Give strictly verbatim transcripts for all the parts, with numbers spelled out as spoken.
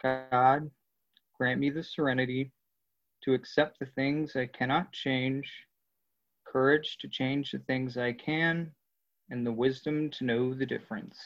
God, grant me the serenity to accept the things I cannot change, courage to change the things I can, and the wisdom to know the difference.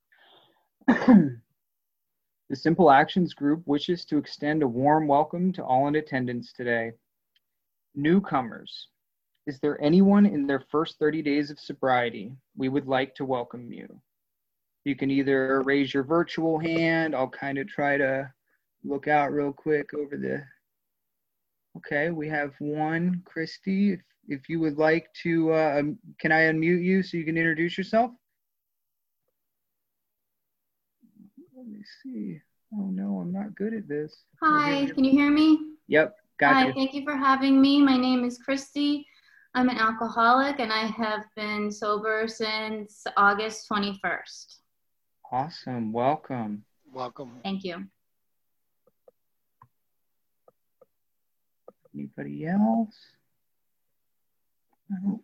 The Simple Actions Group wishes to extend a warm welcome to all in attendance today. Newcomers, is there anyone in their first thirty days of sobriety? We would like to welcome you. You can either raise your virtual hand. I'll kind of try to look out real quick over the, okay, we have one, Christy. If, if you would like to, uh, um, can I unmute you so you can introduce yourself? Let me see. Oh no, I'm not good at this. Hi, can you hear me? Yep, got Hi, you. thank you for having me. My name is Christy. I'm an alcoholic and I have been sober since August twenty-first. Awesome, welcome. Welcome. Thank you. Anybody else? No.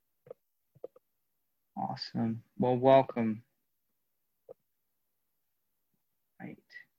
Awesome. Well, welcome. Right.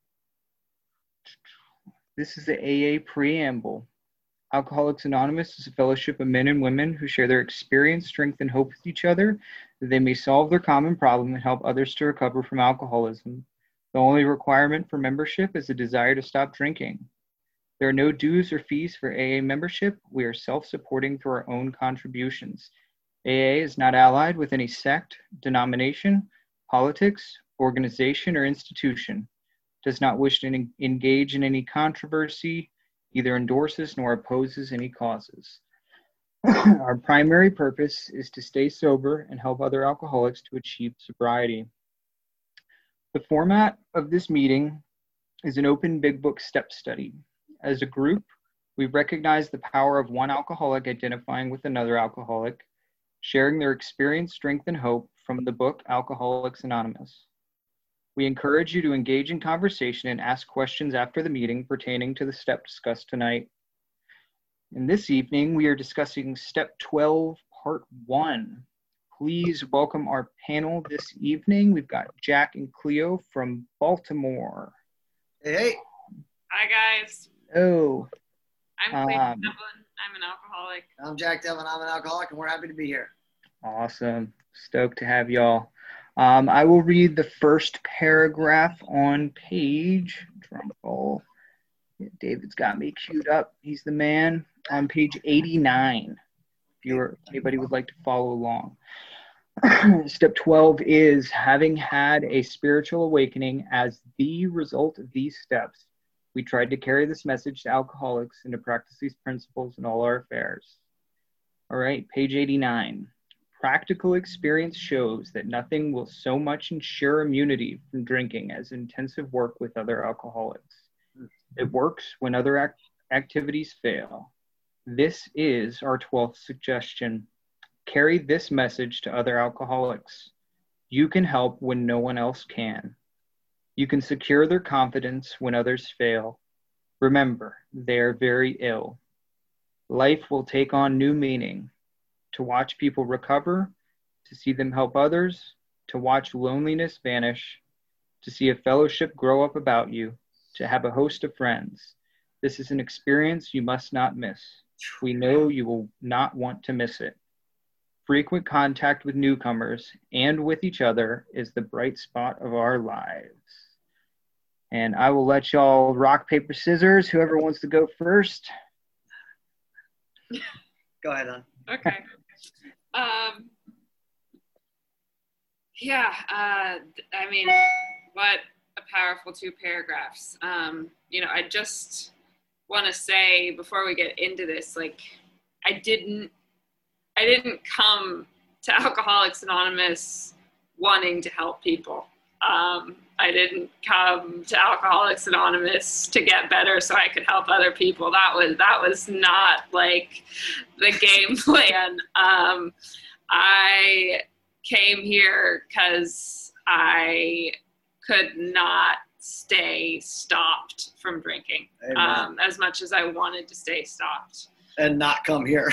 This is the A A preamble. Alcoholics Anonymous is a fellowship of men and women who share their experience, strength, and hope with each other, that they may solve their common problem and help others to recover from alcoholism. The only requirement for membership is a desire to stop drinking. There are no dues or fees for A A membership. We are self-supporting through our own contributions. A A is not allied with any sect, denomination, politics, organization, or institution. Does not wish to en- engage in any controversy, either endorses nor opposes any causes. Our primary purpose is to stay sober and help other alcoholics to achieve sobriety. The format of this meeting is an open big book step study. As a group, we recognize the power of one alcoholic identifying with another alcoholic, sharing their experience, strength, and hope from the book Alcoholics Anonymous. We encourage you to engage in conversation and ask questions after the meeting pertaining to the step discussed tonight. And this evening, we are discussing Step twelve, Part one. Please welcome our panel this evening. We've got Jack and Cleo from Baltimore. Hey, hey. Hi, guys. Oh. I'm Cleo Um, Devlin. I'm an alcoholic. I'm Jack Devlin. I'm an alcoholic, and we're happy to be here. Awesome. Stoked to have y'all. Um, I will read the first paragraph on page, drum roll. Yeah, David's got me queued up. He's the man. On page eighty-nine, if you're, anybody would like to follow along. Step twelve is having had a spiritual awakening as the result of these steps. We tried to carry this message to alcoholics and to practice these principles in all our affairs. All right, page eighty-nine. Practical experience shows that nothing will so much ensure immunity from drinking as intensive work with other alcoholics. It works when other act- activities fail. This is our twelfth suggestion. Carry this message to other alcoholics. You can help when no one else can. You can secure their confidence when others fail. Remember, they are very ill. Life will take on new meaning. To watch people recover, to see them help others, to watch loneliness vanish, to see a fellowship grow up about you, to have a host of friends. This is an experience you must not miss. We know you will not want to miss it. Frequent contact with newcomers and with each other is the bright spot of our lives. And I will let y'all rock, paper, scissors. Whoever wants to go first. Go ahead, hon. Okay. um, yeah, uh, I mean, what a powerful two paragraphs. Um, you know, I just want to say before we get into this, like, I didn't, I didn't come to Alcoholics Anonymous wanting to help people. Um, I didn't come to Alcoholics Anonymous to get better so I could help other people. That was, that was not like the game plan. Um, I came here because I could not stay stopped from drinking, um, as much as I wanted to stay stopped. And not come here.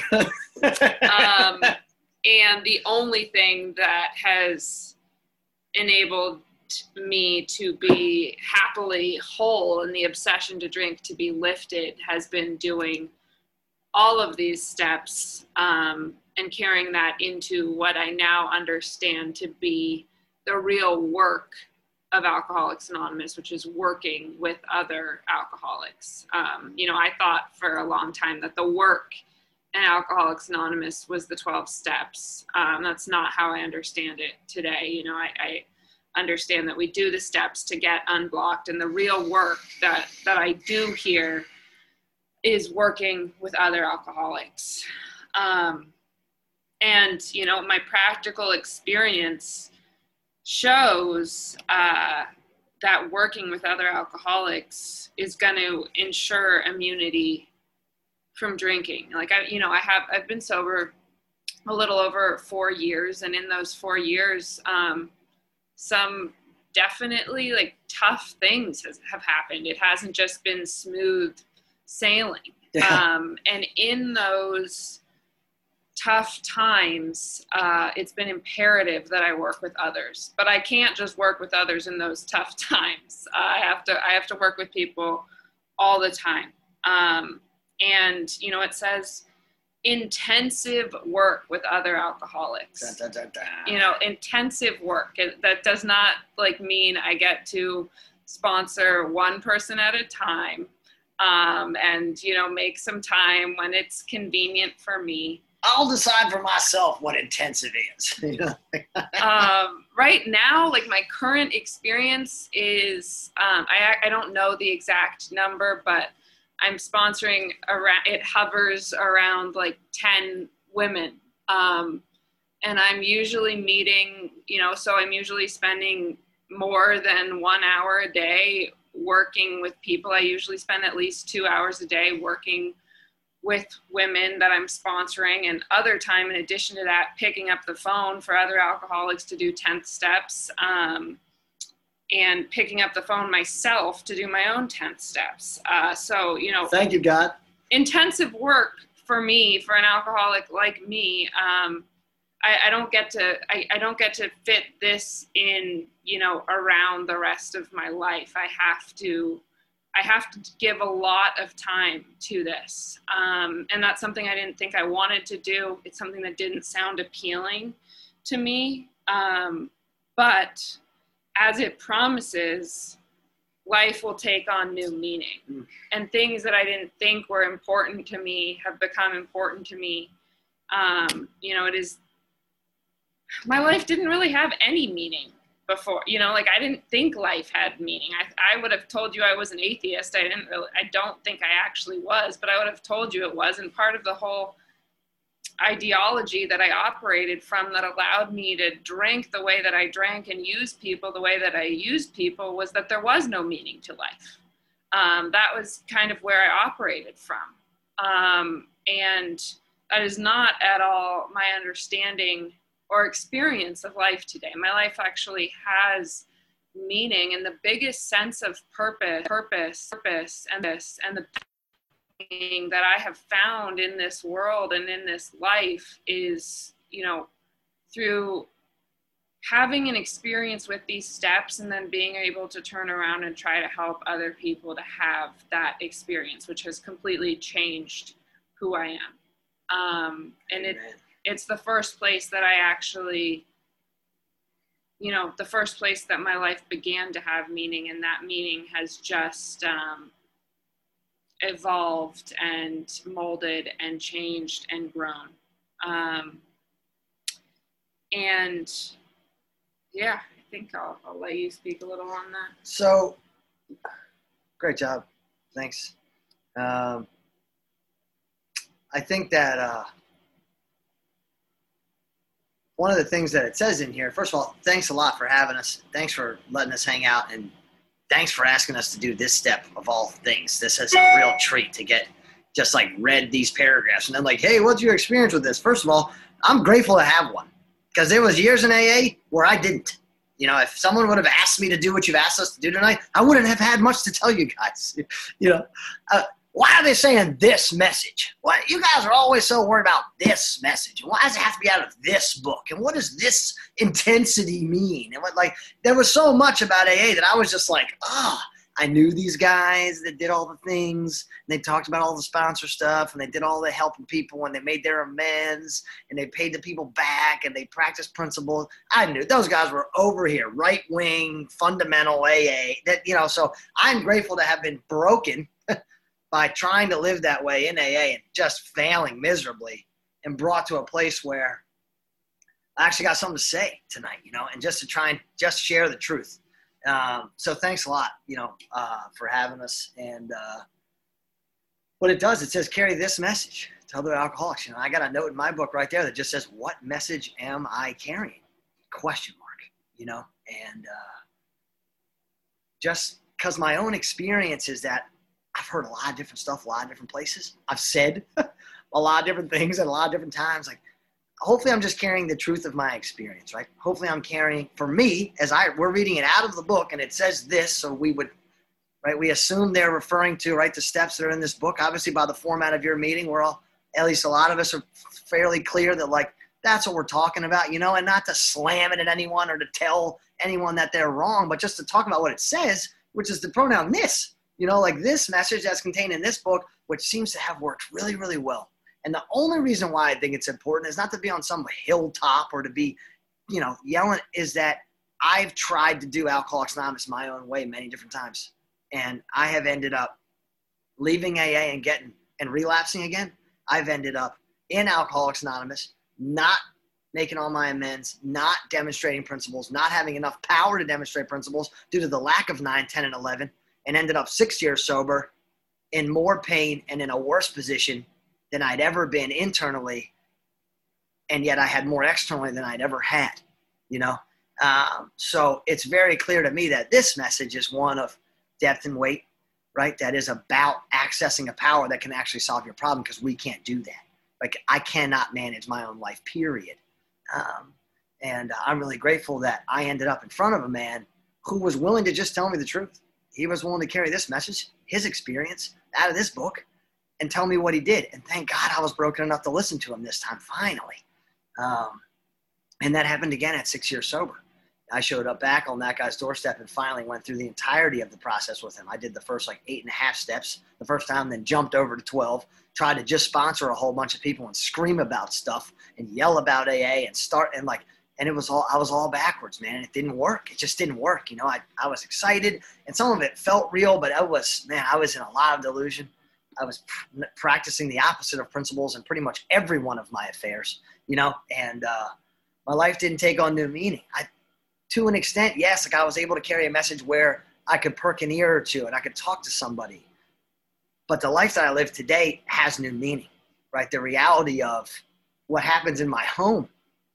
um, and the only thing that has enabled me to be happily whole and the obsession to drink to be lifted has been doing all of these steps um, and carrying that into what I now understand to be the real work of Alcoholics Anonymous, which is working with other alcoholics. Um, you know, I thought for a long time that the work in Alcoholics Anonymous was the twelve steps. Um, that's not how I understand it today. You know, I, I understand that we do the steps to get unblocked, and the real work that, that I do here is working with other alcoholics. Um, and, you know, my practical experience shows uh, that working with other alcoholics is going to ensure immunity from drinking. Like, I, you know, I have, I've been sober a little over four years. And in those four years, um, some definitely like tough things has, have happened. It hasn't just been smooth sailing. Yeah. Um, and in those tough times, uh, it's been imperative that I work with others, but I can't just work with others in those tough times. Uh, I have to, I have to work with people all the time. Um, and, you know, it says intensive work with other alcoholics, Da, da, da, da. you know, intensive work. It, that does not like mean I get to sponsor one person at a time. Um, and, you know, make some time when it's convenient for me. I'll decide for myself what intensive is. You know? um, right now, like my current experience is, um, I, I don't know the exact number, but I'm sponsoring around, it hovers around like ten women. Um, and I'm usually meeting, you know, so I'm usually spending more than one hour a day working with people. I usually spend at least two hours a day working with women that I'm sponsoring, and other time in addition to that, picking up the phone for other alcoholics to do tenth steps, um, and picking up the phone myself to do my own tenth steps. Uh, so, you know, Thank you, God. intensive work for me, for an alcoholic like me. Um, I, I don't get to, I, I don't get to fit this in, you know, around the rest of my life. I have to, I have to give a lot of time to this. Um, and that's something I didn't think I wanted to do. It's something that didn't sound appealing to me. Um, but as it promises, life will take on new meaning. Mm. And things that I didn't think were important to me have become important to me. Um, you know, it is, my life didn't really have any meaning before, you know, like I didn't think life had meaning. I, I would have told you I was an atheist. I didn't really, I don't think I actually was, but I would have told you it was. And part of the whole ideology that I operated from that allowed me to drink the way that I drank and use people the way that I used people was that there was no meaning to life. Um, that was kind of where I operated from. Um, and that is not at all my understanding or experience of life today. My life actually has meaning, and the biggest sense of purpose, purpose, purpose, and this, and the thing that I have found in this world and in this life is, you know, through having an experience with these steps and then being able to turn around and try to help other people to have that experience, which has completely changed who I am. Um, and it, it's the first place that I actually, you know, the first place that my life began to have meaning, and that meaning has just um, evolved and molded and changed and grown. Um, and yeah, I think I'll, I'll let you speak a little on that. So, great job. Thanks. Um, I think that uh, one of the things that it says in here, first of all, thanks a lot for having us. Thanks for letting us hang out, and thanks for asking us to do this step of all things. This is a real treat to get just like read these paragraphs and then like, hey, what's your experience with this? First of all, I'm grateful to have one, because there was years in A A where I didn't. You know, if someone would have asked me to do what you've asked us to do tonight, I wouldn't have had much to tell you guys. You know, uh, why are they saying this message? What, you guys are always so worried about this message. Why does it have to be out of this book? And what does this intensity mean? And what, like, there was so much about A A that I was just like, oh, I knew these guys that did all the things, and they talked about all the sponsor stuff, and they did all the helping people, and they made their amends, and they paid the people back, and they practiced principles. I knew those guys were over here, right-wing, fundamental A A. That, you know, so I'm grateful to have been broken by trying to live that way in A A and just failing miserably, and brought to a place where I actually got something to say tonight, you know, and just to try and just share the truth. Um, so thanks a lot, you know, uh, for having us. And uh, what it does, it says, carry this message to other alcoholics. You know, I got a note in my book right there that just says, what message am I carrying? Question mark, you know, and uh, just because my own experience is that I've heard a lot of different stuff, a lot of different places. I've said a lot of different things at a lot of different times. Like, hopefully I'm just carrying the truth of my experience, right? Hopefully I'm carrying, for me, as I, we're reading it out of the book and it says this, so we would, right, we assume they're referring to, right, the steps that are in this book. Obviously by the format of your meeting, we're all, at least a lot of us are fairly clear that, like, that's what we're talking about, you know, and not to slam it at anyone or to tell anyone that they're wrong, but just to talk about what it says, which is the pronoun this, you know, like this message that's contained in this book, which seems to have worked really, really well. And the only reason why I think it's important is not to be on some hilltop or to be, you know, yelling, is that I've tried to do Alcoholics Anonymous my own way many different times. And I have ended up leaving A A and getting and relapsing again. I've ended up in Alcoholics Anonymous, not making all my amends, not demonstrating principles, not having enough power to demonstrate principles due to the lack of nine, ten, and eleven, and ended up six years sober in more pain and in a worse position than I'd ever been internally, and yet I had more externally than I'd ever had, you know? Um, so it's very clear to me that this message is one of depth and weight, right? That is about accessing a power that can actually solve your problem, because we can't do that. Like, I cannot manage my own life, period. Um, and I'm really grateful that I ended up in front of a man who was willing to just tell me the truth. He was willing to carry this message, his experience, out of this book, and tell me what he did. And thank God I was broken enough to listen to him this time, finally. Um, and that happened again at six years sober. I showed up back on that guy's doorstep and finally went through the entirety of the process with him. I did the first like eight and a half steps the first time, then jumped over to twelve, tried to just sponsor a whole bunch of people and scream about stuff and yell about A A and start and like, and it was all, I was all backwards, man. And it didn't work. It just didn't work. You know, I, I was excited and some of it felt real, but I was, man, I was in a lot of delusion. I was pr- practicing the opposite of principles in pretty much every one of my affairs, you know, and uh, my life didn't take on new meaning. I, to an extent, yes, like I was able to carry a message where I could perk an ear or two and I could talk to somebody. But the life that I live today has new meaning, right? The reality of what happens in my home,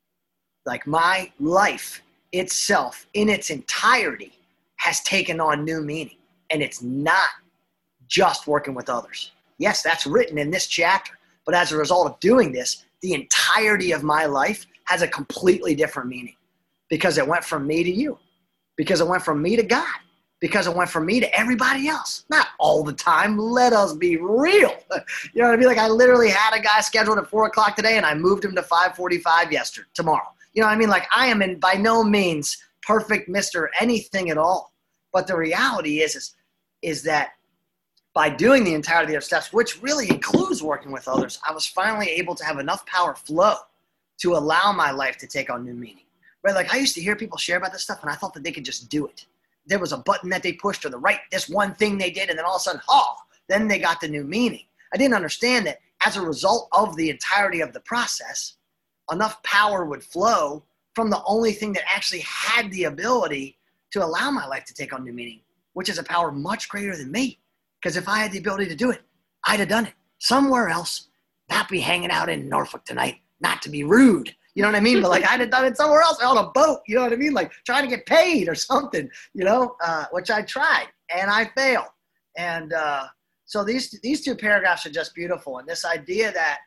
like my life itself in its entirety has taken on new meaning. And it's not just working with others. Yes, that's written in this chapter, but as a result of doing this, the entirety of my life has a completely different meaning, because it went from me to you, because it went from me to God, because it went from me to everybody else. Not all the time. Let us be real. You know what I mean? Like, I literally had a guy scheduled at four o'clock today and I moved him to five forty-five yesterday, tomorrow. You know what I mean? Like, I am in by no means perfect Mister anything at all. But the reality is, is, is that by doing the entirety of steps, which really includes working with others, I was finally able to have enough power flow to allow my life to take on new meaning. Right? Like, I used to hear people share about this stuff and I thought that they could just do it. There was a button that they pushed or the right, this one thing they did, and then all of a sudden, oh, then they got the new meaning. I didn't understand that as a result of the entirety of the process, enough power would flow from the only thing that actually had the ability to allow my life to take on new meaning, which is a power much greater than me. Because if I had the ability to do it, I'd have done it somewhere else, not be hanging out in Norfolk tonight, not to be rude. You know what I mean? But like, I'd have done it somewhere else on a boat, you know what I mean? Like trying to get paid or something, you know, uh, which I tried and I failed. And uh, so these, these two paragraphs are just beautiful. And this idea that,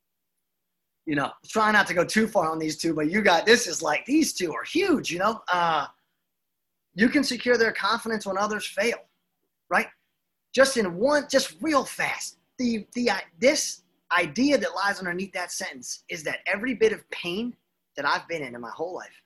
you know, try not to go too far on these two, but you got, this is like, these two are huge, you know, uh, you can secure their confidence when others fail, right? just in one, just real fast. The, the, uh, this idea that lies underneath that sentence is that every bit of pain that I've been in in my whole life,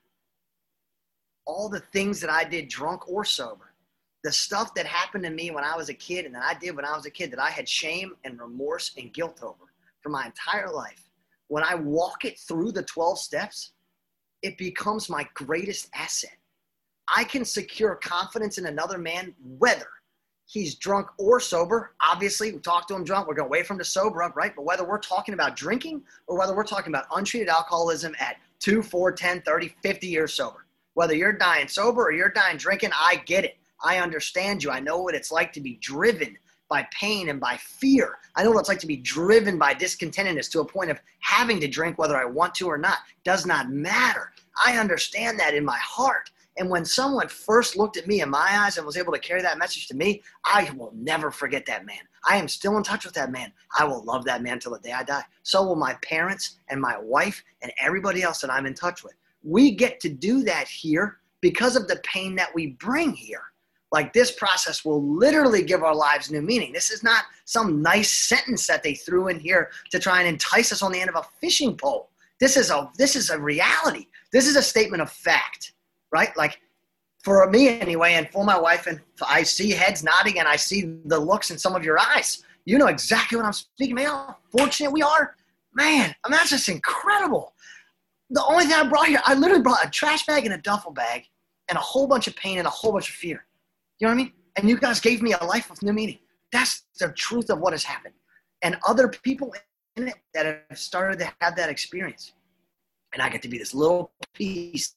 all the things that I did drunk or sober, the stuff that happened to me when I was a kid and that I did when I was a kid that I had shame and remorse and guilt over for my entire life, when I walk it through the twelve steps, it becomes my greatest asset. I can secure confidence in another man, whether he's drunk or sober. Obviously, we talk to him drunk. We're going to wait for him to sober up, right? But whether we're talking about drinking or whether we're talking about untreated alcoholism at two, four, ten, thirty, fifty years sober, whether you're dying sober or you're dying drinking, I get it. I understand you. I know what it's like to be driven by pain and by fear. I know what it's like to be driven by discontentedness to a point of having to drink whether I want to or not. Does not matter. I understand that in my heart. And when someone first looked at me in my eyes and was able to carry that message to me, I will never forget that man. I am still in touch with that man. I will love that man till the day I die. So will my parents and my wife and everybody else that I'm in touch with. We get to do that here because of the pain that we bring here. Like, this process will literally give our lives new meaning. This is not some nice sentence that they threw in here to try and entice us on the end of a fishing pole. This is a, this is a reality. This is a statement of fact, right? Like, for me anyway, and for my wife, and I see heads nodding and I see the looks in some of your eyes. You know exactly what I'm speaking about. How fortunate we are. Man, I mean, that's just incredible. The only thing I brought here, I literally brought a trash bag and a duffel bag and a whole bunch of pain and a whole bunch of fear. You know what I mean? And you guys gave me a life with new meaning. That's the truth of what has happened. And other people in it that have started to have that experience. And I get to be this little piece,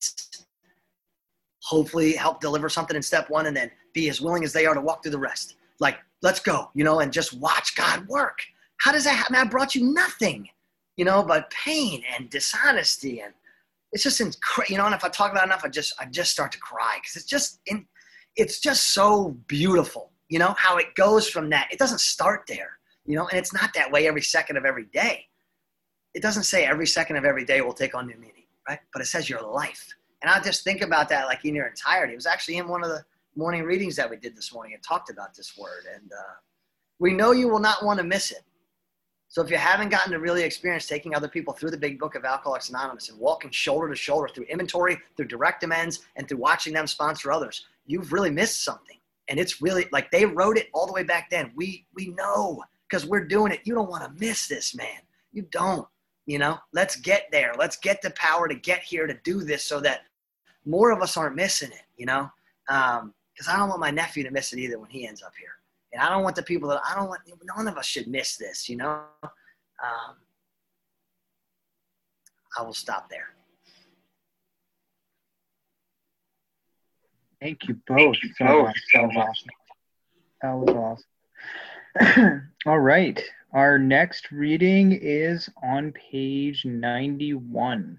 hopefully help deliver something in step one and then be as willing as they are to walk through the rest. Like, let's go, you know, and just watch God work. How does that happen? I brought you nothing, you know, but pain and dishonesty. And it's just, incre- you know, and if I talk about it enough, I just, I just start to cry because it's just in, it's just so beautiful, you know, how it goes from that. It doesn't start there, you know, and it's not that way every second of every day. It doesn't say every second of every day will take on new meaning, right? But it says your life. And I just think about that like in your entirety. It was actually in one of the morning readings that we did this morning. It talked about this word. And uh, we know you will not want to miss it. So if you haven't gotten to really experience taking other people through the big book of Alcoholics Anonymous and walking shoulder to shoulder through inventory, through direct amends, and through watching them sponsor others, you've really missed something. And it's really like they wrote it all the way back then. We we know because we're doing it. You don't want to miss this, man. You don't, you know, let's get there. Let's get the power to get here to do this so that more of us aren't missing it, you know, um, because I don't want my nephew to miss it either when he ends up here. And I don't want the people that I don't want, none of us should miss this, you know. Um, I will stop there. Thank you both so much. That was awesome. That was awesome. All right. Our next reading is on page ninety-one.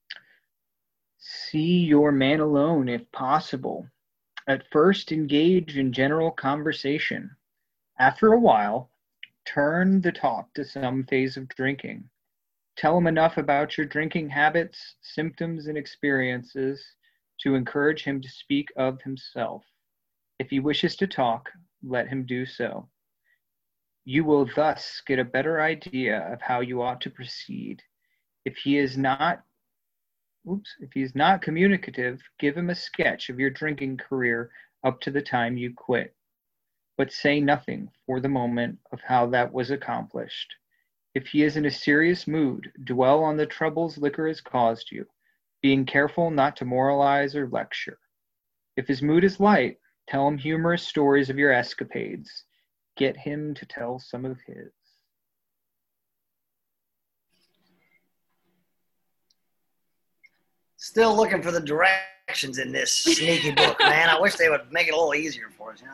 See your man alone if possible. At first, engage in general conversation. After a while, turn the talk to some phase of drinking. Tell him enough about your drinking habits, symptoms, and experiences to encourage him to speak of himself. If he wishes to talk, let him do so. You will thus get a better idea of how you ought to proceed. If he is not, oops, if he is not communicative, give him a sketch of your drinking career up to the time you quit. But say nothing for the moment of how that was accomplished. If he is in a serious mood, dwell on the troubles liquor has caused you, being careful not to moralize or lecture. If his mood is light, tell him humorous stories of your escapades. Get him to tell some of his. Still looking for the directions in this sneaky book, man. I wish they would make it a little easier for us, you know?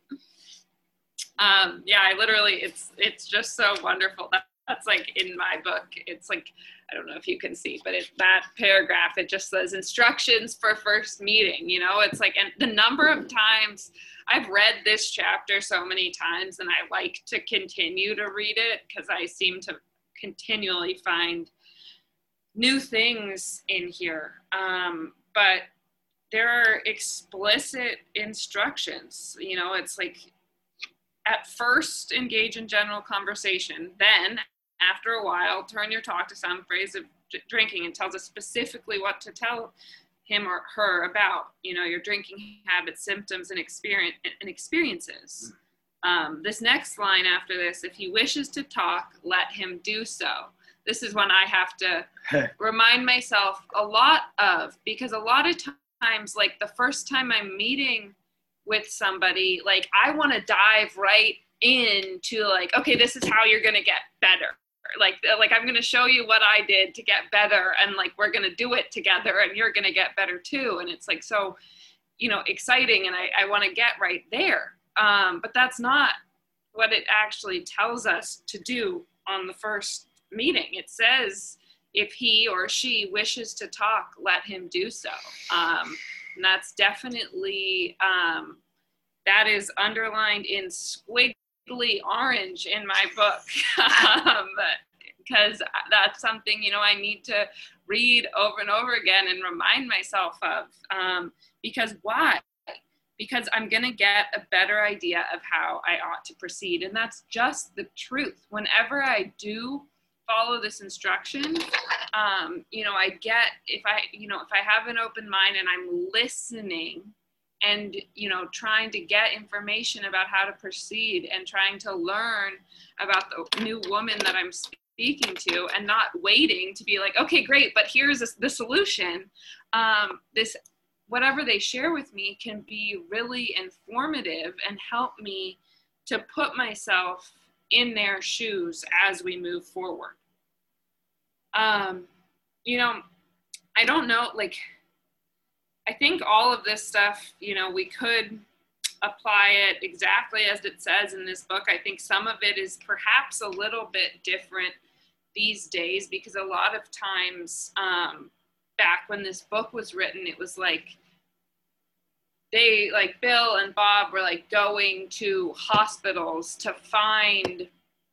Um, yeah, I literally, it's it's just so wonderful. That, that's like in my book. It's like, I don't know if you can see, but it, that paragraph, it just says instructions for first meeting, you know, it's like, and the number of times I've read this chapter so many times and I like to continue to read it because I seem to continually find new things in here. Um, but there are explicit instructions, you know, it's like, at first engage in general conversation, then after a while, turn your talk to some phrase of drinking and tells us specifically what to tell him or her about, you know, your drinking habits, symptoms, and experience and experiences. Um, this next line after this, if he wishes to talk, let him do so. This is one I have to remind myself a lot of, because a lot of times, like the first time I'm meeting with somebody, like I want to dive right into like, okay, this is how you're going to get better. Like, like I'm going to show you what I did to get better, and like, we're going to do it together and you're going to get better too. And it's like, so, you know, exciting. And I, I want to get right there. Um, but that's not what it actually tells us to do on the first meeting. It says, if he or she wishes to talk, let him do so. Um, and that's definitely, um, that is underlined in squiggly orange in my book. um, because that's something, you know, I need to read over and over again and remind myself of. Um, because why? Because I'm going to get a better idea of how I ought to proceed. And that's just the truth. Whenever I do follow this instruction, um, you know, I get, if I, you know, if I have an open mind and I'm listening and, you know, trying to get information about how to proceed and trying to learn about the new woman that I'm speaking to, and not waiting to be like, okay, great, but here's this, the solution. Um, this, whatever they share with me can be really informative and help me to put myself in their shoes as we move forward. Um, you know, I don't know, like, I think all of this stuff, you know, we could apply it exactly as it says in this book. I think some of it is perhaps a little bit different these days, because a lot of times um, back when this book was written, it was like, they, like Bill and Bob were like going to hospitals to find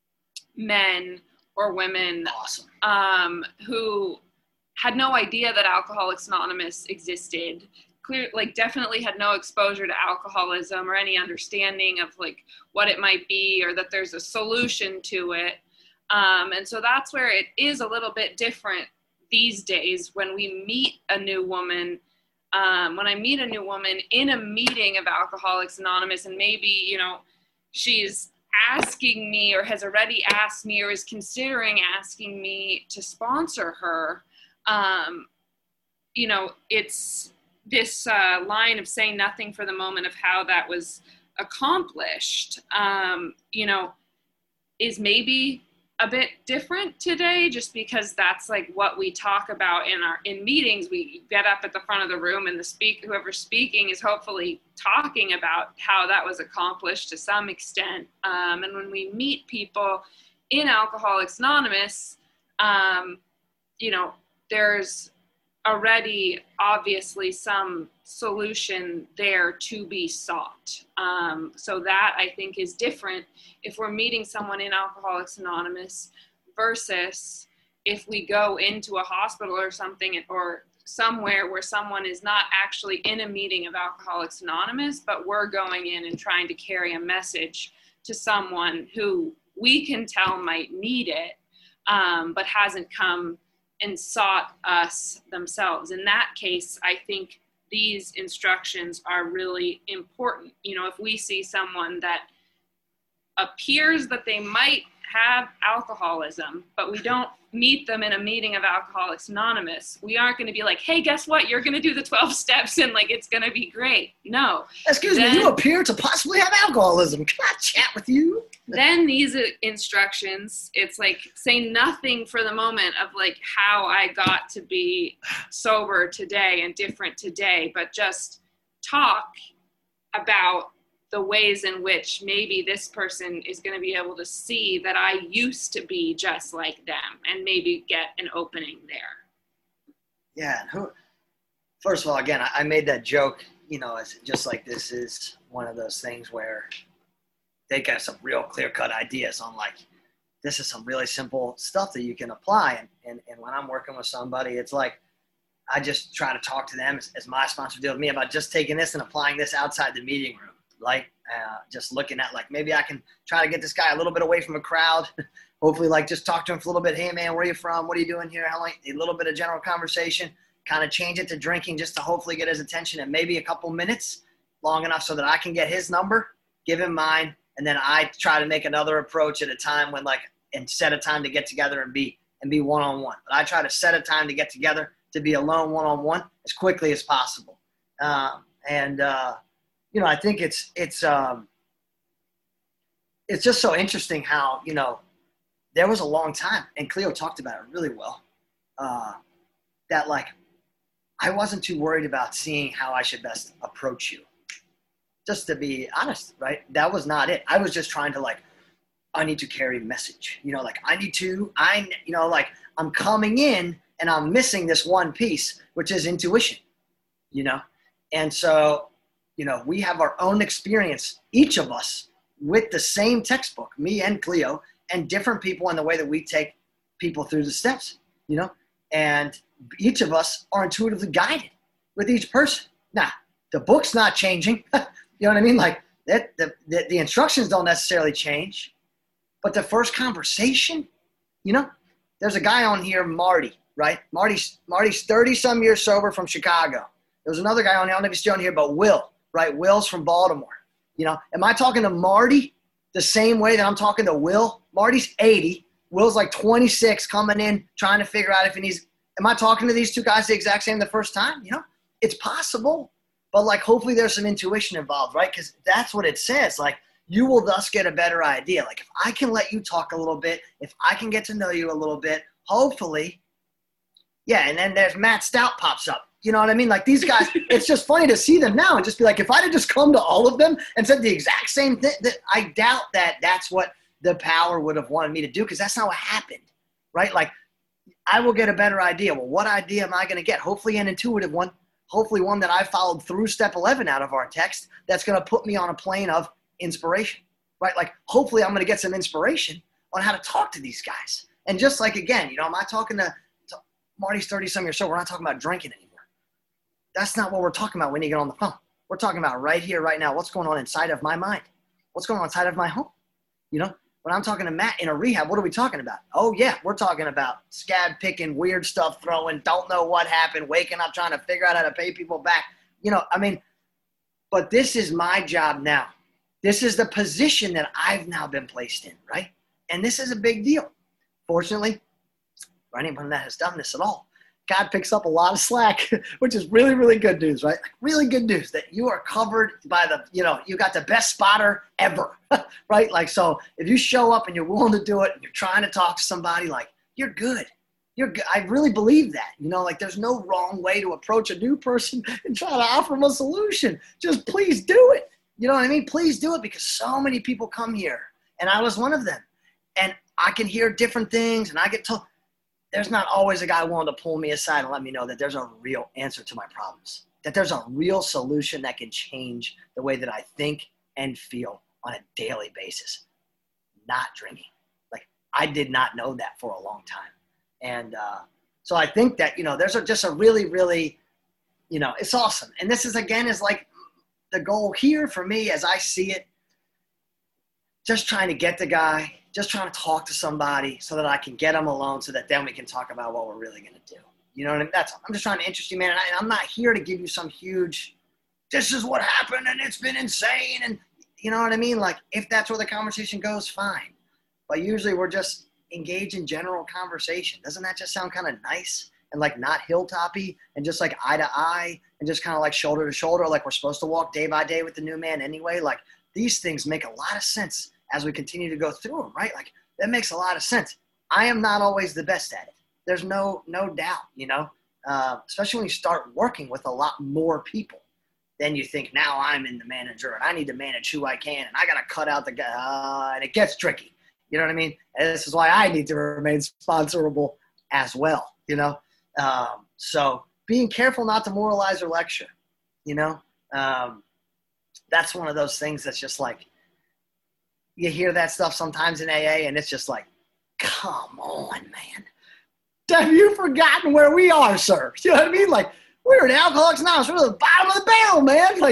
men or women Awesome. um, who had no idea that Alcoholics Anonymous existed. Clear, like definitely had no exposure to alcoholism or any understanding of like what it might be, or that there's a solution to it. Um, and so that's where it is a little bit different these days when we meet a new woman. Um, when I meet a new woman in a meeting of Alcoholics Anonymous, and maybe, you know, she's asking me or has already asked me or is considering asking me to sponsor her, um, you know, it's this uh, line of saying nothing for the moment of how that was accomplished, um, you know, is maybe a bit different today, just because that's like what we talk about in our in meetings. We get up at the front of the room and the speak whoever's speaking is hopefully talking about how that was accomplished to some extent. Um, and when we meet people in Alcoholics Anonymous, um, you know, there's already obviously some solution there to be sought. Um, so that I think is different if we're meeting someone in Alcoholics Anonymous versus if we go into a hospital or something, or somewhere where someone is not actually in a meeting of Alcoholics Anonymous, but we're going in and trying to carry a message to someone who we can tell might need it, um, but hasn't come and sought us themselves. In that case, I think these instructions are really important. You know, if we see someone that appears that they might have alcoholism, but we don't meet them in a meeting of Alcoholics Anonymous, we aren't going to be like, hey, guess what? You're going to do the twelve steps and like, it's going to be great. No. Excuse then, me, you appear to possibly have alcoholism. Can I chat with you? Then these instructions, it's like, say nothing for the moment of like how I got to be sober today and different today, but just talk about the ways in which maybe this person is going to be able to see that I used to be just like them, and maybe get an opening there. Yeah. Who, first of all, again, I, I made that joke, you know, it's just like this is one of those things where they got some real clear-cut ideas on like, this is some really simple stuff that you can apply. And, and, and when I'm working with somebody, it's like, I just try to talk to them as, as my sponsor deal with me about just taking this and applying this outside the meeting room. Like, uh, just looking at like, maybe I can try to get this guy a little bit away from a crowd. Hopefully like just talk to him for a little bit. Hey man, where are you from? What are you doing here? How long? A little bit of general conversation, kind of change it to drinking just to hopefully get his attention and maybe a couple minutes, long enough so that I can get his number, give him mine. And then I try to make another approach at a time when like, and set a time to get together and be, and be one-on-one. But I try to set a time to get together to be alone one-on-one as quickly as possible. Um, and, uh, you know, I think it's, it's, um, it's just so interesting how, you know, there was a long time, and Cleo talked about it really well, uh, that like, I wasn't too worried about seeing how I should best approach you. Just to be honest, right? That was not it. I was just trying to like, I need to carry message, you know, like I need to, I, you know, like I'm coming in and I'm missing this one piece, which is intuition, you know? And so, you know, we have our own experience, each of us with the same textbook, me and Cleo, and different people in the way that we take people through the steps, you know, and each of us are intuitively guided with each person. Now, the book's not changing. You know what I mean? Like that, the, the, the instructions don't necessarily change, but the first conversation, you know, there's a guy on here, Marty, right? Marty's, Marty's thirty some years sober from Chicago. There's another guy on here, I don't know if he's still on here, but Will, right? Will's from Baltimore. You know, am I talking to Marty the same way that I'm talking to Will? Marty's eighty. Will's like twenty-six coming in, trying to figure out if he needs, am I talking to these two guys the exact same the first time? You know, it's possible, but like, hopefully there's some intuition involved, right? Because that's what it says. Like, you will thus get a better idea. Like, if I can let you talk a little bit, if I can get to know you a little bit, hopefully, yeah. And then there's Matt Stout pops up. You know what I mean? Like these guys, it's just funny to see them now and just be like, if I'd have just come to all of them and said the exact same thing, that I doubt that that's what the power would have wanted me to do, because that's not what happened, right? Like, I will get a better idea. Well, what idea am I going to get? Hopefully an intuitive one, hopefully one that I followed through step eleven out of our text that's going to put me on a plane of inspiration, right? Like, hopefully I'm going to get some inspiration on how to talk to these guys. And just like, again, you know, am I talking to, to Marty's thirty some years old? We're not talking about drinking anymore. That's not what we're talking about when you get on the phone. We're talking about right here, right now, what's going on inside of my mind? What's going on inside of my home? You know, when I'm talking to Matt in a rehab, what are we talking about? Oh, yeah, we're talking about scab picking, weird stuff throwing, don't know what happened, waking up, trying to figure out how to pay people back. You know, I mean, but this is my job now. This is the position that I've now been placed in, right? And this is a big deal. Fortunately, for anyone that has done this at all, God picks up a lot of slack, which is really, really good news, right? Really good news that you are covered by the, you know, you got the best spotter ever, right? Like, so if you show up and you're willing to do it and you're trying to talk to somebody, like, you're good. You're good. I really believe that, you know, like there's no wrong way to approach a new person and try to offer them a solution. Just please do it. You know what I mean? Please do it, because so many people come here and I was one of them, and I can hear different things and I get told, there's not always a guy willing to pull me aside and let me know that there's a real answer to my problems, that there's a real solution that can change the way that I think and feel on a daily basis. Not drinking. Like, I did not know that for a long time. And uh, so I think that, you know, there's a, just a really, really, you know, it's awesome. And this is, again, is like the goal here for me as I see it, just trying to get the guy, just trying to talk to somebody so that I can get them alone, so that then we can talk about what we're really going to do. You know what I mean? That's, I'm just trying to interest you, man. And I, I'm not here to give you some huge, this is what happened and it's been insane. And you know what I mean? Like, if that's where the conversation goes, fine. But usually we're just engaged in general conversation. Doesn't that just sound kind of nice and like not hilltoppy and just like eye to eye and just kind of like shoulder to shoulder, like we're supposed to walk day by day with the new man anyway? Like, these things make a lot of sense as we continue to go through them, right? Like, that makes a lot of sense. I am not always the best at it. There's no, no doubt, you know, uh, especially when you start working with a lot more people. Then you think, now I'm in the manager and I need to manage who I can and I got to cut out the guy, uh, and it gets tricky. You know what I mean? And this is why I need to remain sponsorable as well, you know? Um, so being careful not to moralize or lecture, you know? Um, that's one of those things that's just like, you hear that stuff sometimes in A A and it's just like, come on, man. Have you forgotten where we are, sir? You know what I mean? Like, we're in Alcoholics Anonymous. We're at the bottom of the barrel, man. Like,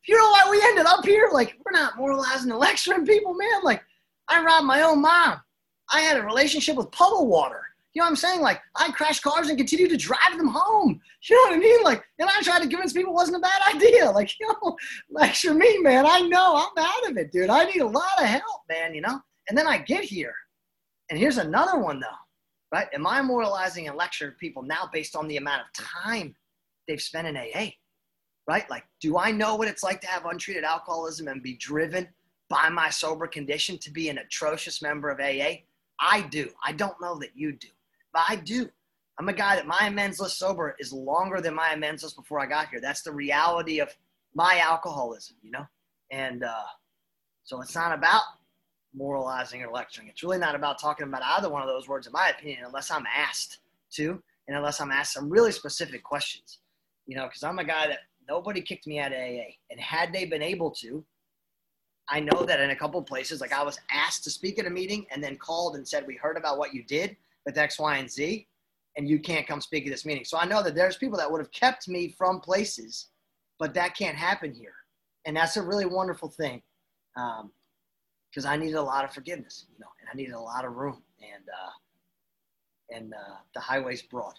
You know why we ended up here? Like, we're not moralizing and lecturing people, man. Like, I robbed my own mom. I had a relationship with puddle water. You know what I'm saying? Like, I crashed cars and continued to drive them home. You know what I mean? Like, and I tried to convince people it wasn't a bad idea. Like, you know, lecture me, man. I know I'm out of it, dude. I need a lot of help, man, you know? And then I get here. And here's another one, though, right? Am I moralizing and lecturing people now based on the amount of time they've spent in A A, right? Like, do I know what it's like to have untreated alcoholism and be driven by my sober condition to be an atrocious member of A A? I do. I don't know that you do, but I do. I'm a guy that my amends list sober is longer than my amends list before I got here. That's the reality of my alcoholism, you know? And uh, so it's not about moralizing or lecturing. It's really not about talking about either one of those words, in my opinion, unless I'm asked to, and unless I'm asked some really specific questions, you know, because I'm a guy that nobody kicked me out of A A. And had they been able to, I know that in a couple of places, like I was asked to speak at a meeting and then called and said, we heard about what you did with X, Y, and Z, and you can't come speak at this meeting. So I know that there's people that would have kept me from places, but that can't happen here. And that's a really wonderful thing. Um, because I needed a lot of forgiveness, you know, and I needed a lot of room, and uh, and uh, the highway's broad.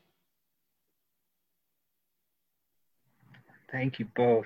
Thank you both.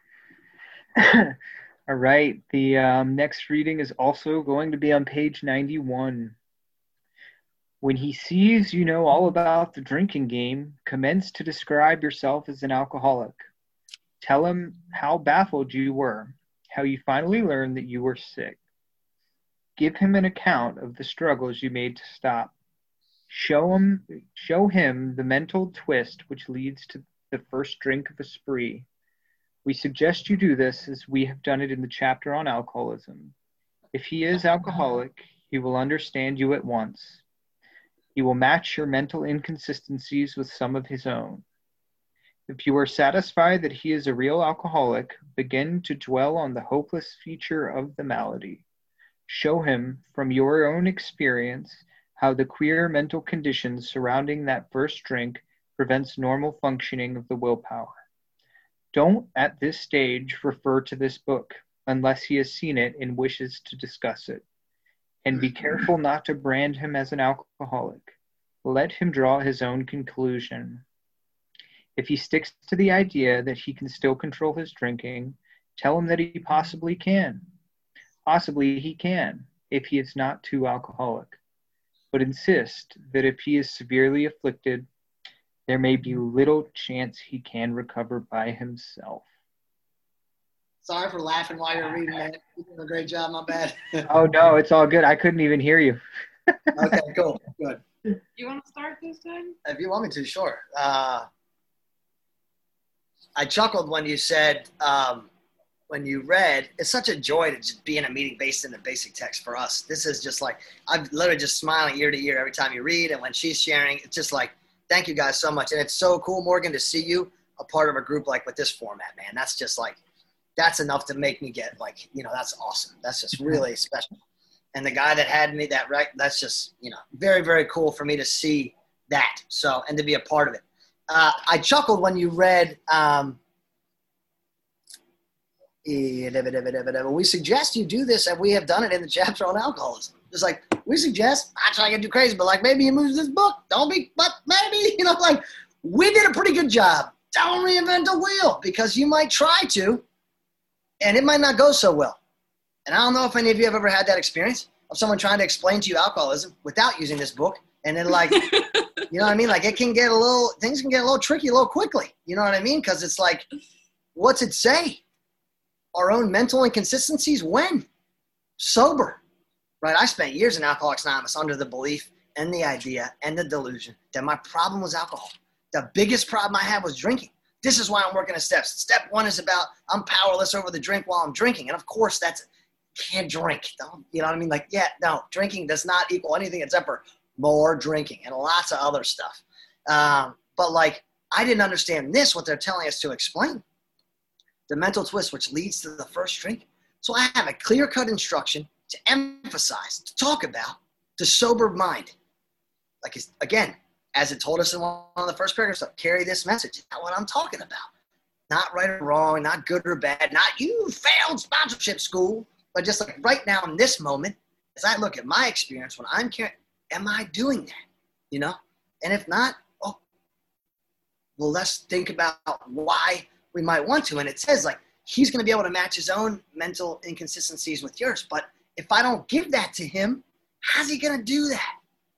All right, the um, next reading is also going to be on page ninety-one. When he sees you know all about the drinking game, commence to describe yourself as an alcoholic. Tell him how baffled you were, how you finally learned that you were sick. Give him an account of the struggles you made to stop. Show him, show him the mental twist which leads to the first drink of a spree. We suggest you do this as we have done it in the chapter on alcoholism. If he is alcoholic, he will understand you at once. He will match your mental inconsistencies with some of his own. If you are satisfied that he is a real alcoholic, begin to dwell on the hopeless feature of the malady. Show him, from your own experience, how the queer mental conditions surrounding that first drink prevents normal functioning of the willpower. Don't, at this stage, refer to this book unless he has seen it and wishes to discuss it. And be careful not to brand him as an alcoholic. Let him draw his own conclusion. If he sticks to the idea that he can still control his drinking, tell him that he possibly can. Possibly he can, if he is not too alcoholic. But insist that if he is severely afflicted, there may be little chance he can recover by himself. Sorry for laughing while you're reading that. You're doing a great job, my bad. Oh, no, it's all good. I couldn't even hear you. Okay, cool, good. You want to start this time? If you want me to, sure. Uh, I chuckled when you said, um, when you read, it's such a joy to just be in a meeting based in the basic text for us. This is just like, I'm literally just smiling ear to ear every time you read. And when she's sharing, it's just like, thank you guys so much. And it's so cool, Morgan, to see you a part of a group like with this format, man. That's just like, that's enough to make me get like, you know, that's awesome. That's just really special. And the guy that had me that, right, that's just, you know, very, very cool for me to see that. So, and to be a part of it. Uh, I chuckled when you read, um, we suggest you do this, and we have done it in the chapter on alcoholism. Just like, we suggest, I'm trying to get too crazy, but like maybe you move this book. Don't be, but maybe, you know, like we did a pretty good job. Don't reinvent the wheel, because you might try to, and it might not go so well. And I don't know if any of you have ever had that experience of someone trying to explain to you alcoholism without using this book. And then like, you know what I mean? Like it can get a little, things can get a little tricky a little quickly. You know what I mean? Because it's like, what's it say? Our own mental inconsistencies when? Sober, right? I spent years in Alcoholics Anonymous under the belief and the idea and the delusion that my problem was alcohol. The biggest problem I had was drinking. This is why I'm working at steps. Step one is about I'm powerless over the drink while I'm drinking. And of course that's, can't drink. Don't, you know what I mean? Like, yeah, no, drinking does not equal anything except for more drinking and lots of other stuff. Um, but like, I didn't understand this, what they're telling us to explain. The mental twist, which leads to the first drink. So I have a clear-cut instruction to emphasize, to talk about the sober mind. Like, again, as it told us in one of the first paragraphs, carry this message. That's what I'm talking about. not right or wrong, not good or bad, not you failed sponsorship school, but just like right now in this moment, as I look at my experience when I'm carrying, am I doing that? You know? And if not, oh, well, let's think about why we might want to. And it says like, he's going to be able to match his own mental inconsistencies with yours. But if I don't give that to him, how's he going to do that?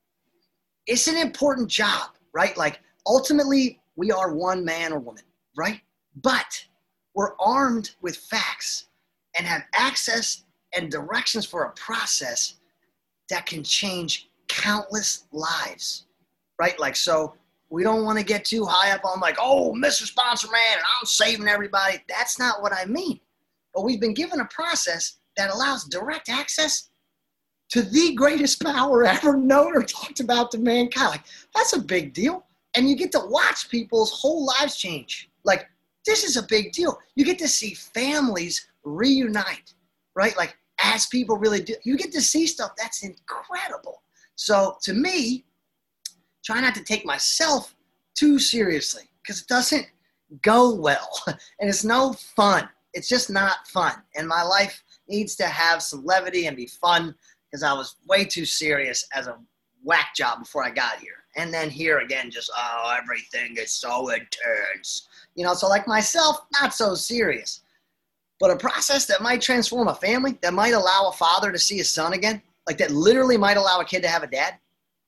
It's an important job, right? Like ultimately we are one man or woman, right? But we're armed with facts and have access and directions for a process that can change countless lives, right? Like, so we don't want to get too high up on like, oh, Mister Sponsor Man, and I'm saving everybody. That's not what I mean. But we've been given a process that allows direct access to the greatest power ever known or talked about to mankind. Like, that's a big deal. And you get to watch people's whole lives change. Like, this is a big deal. You get to see families reunite, right? Like, as people really do. You get to see stuff that's incredible. So to me, try not to take myself too seriously because it doesn't go well and it's no fun. It's just not fun. And my life needs to have some levity and be fun because I was way too serious as a whack job before I got here. And then here again, just, oh, everything is so intense. You know, so like myself, not so serious. But a process that might transform a family, that might allow a father to see his son again, like that literally might allow a kid to have a dad.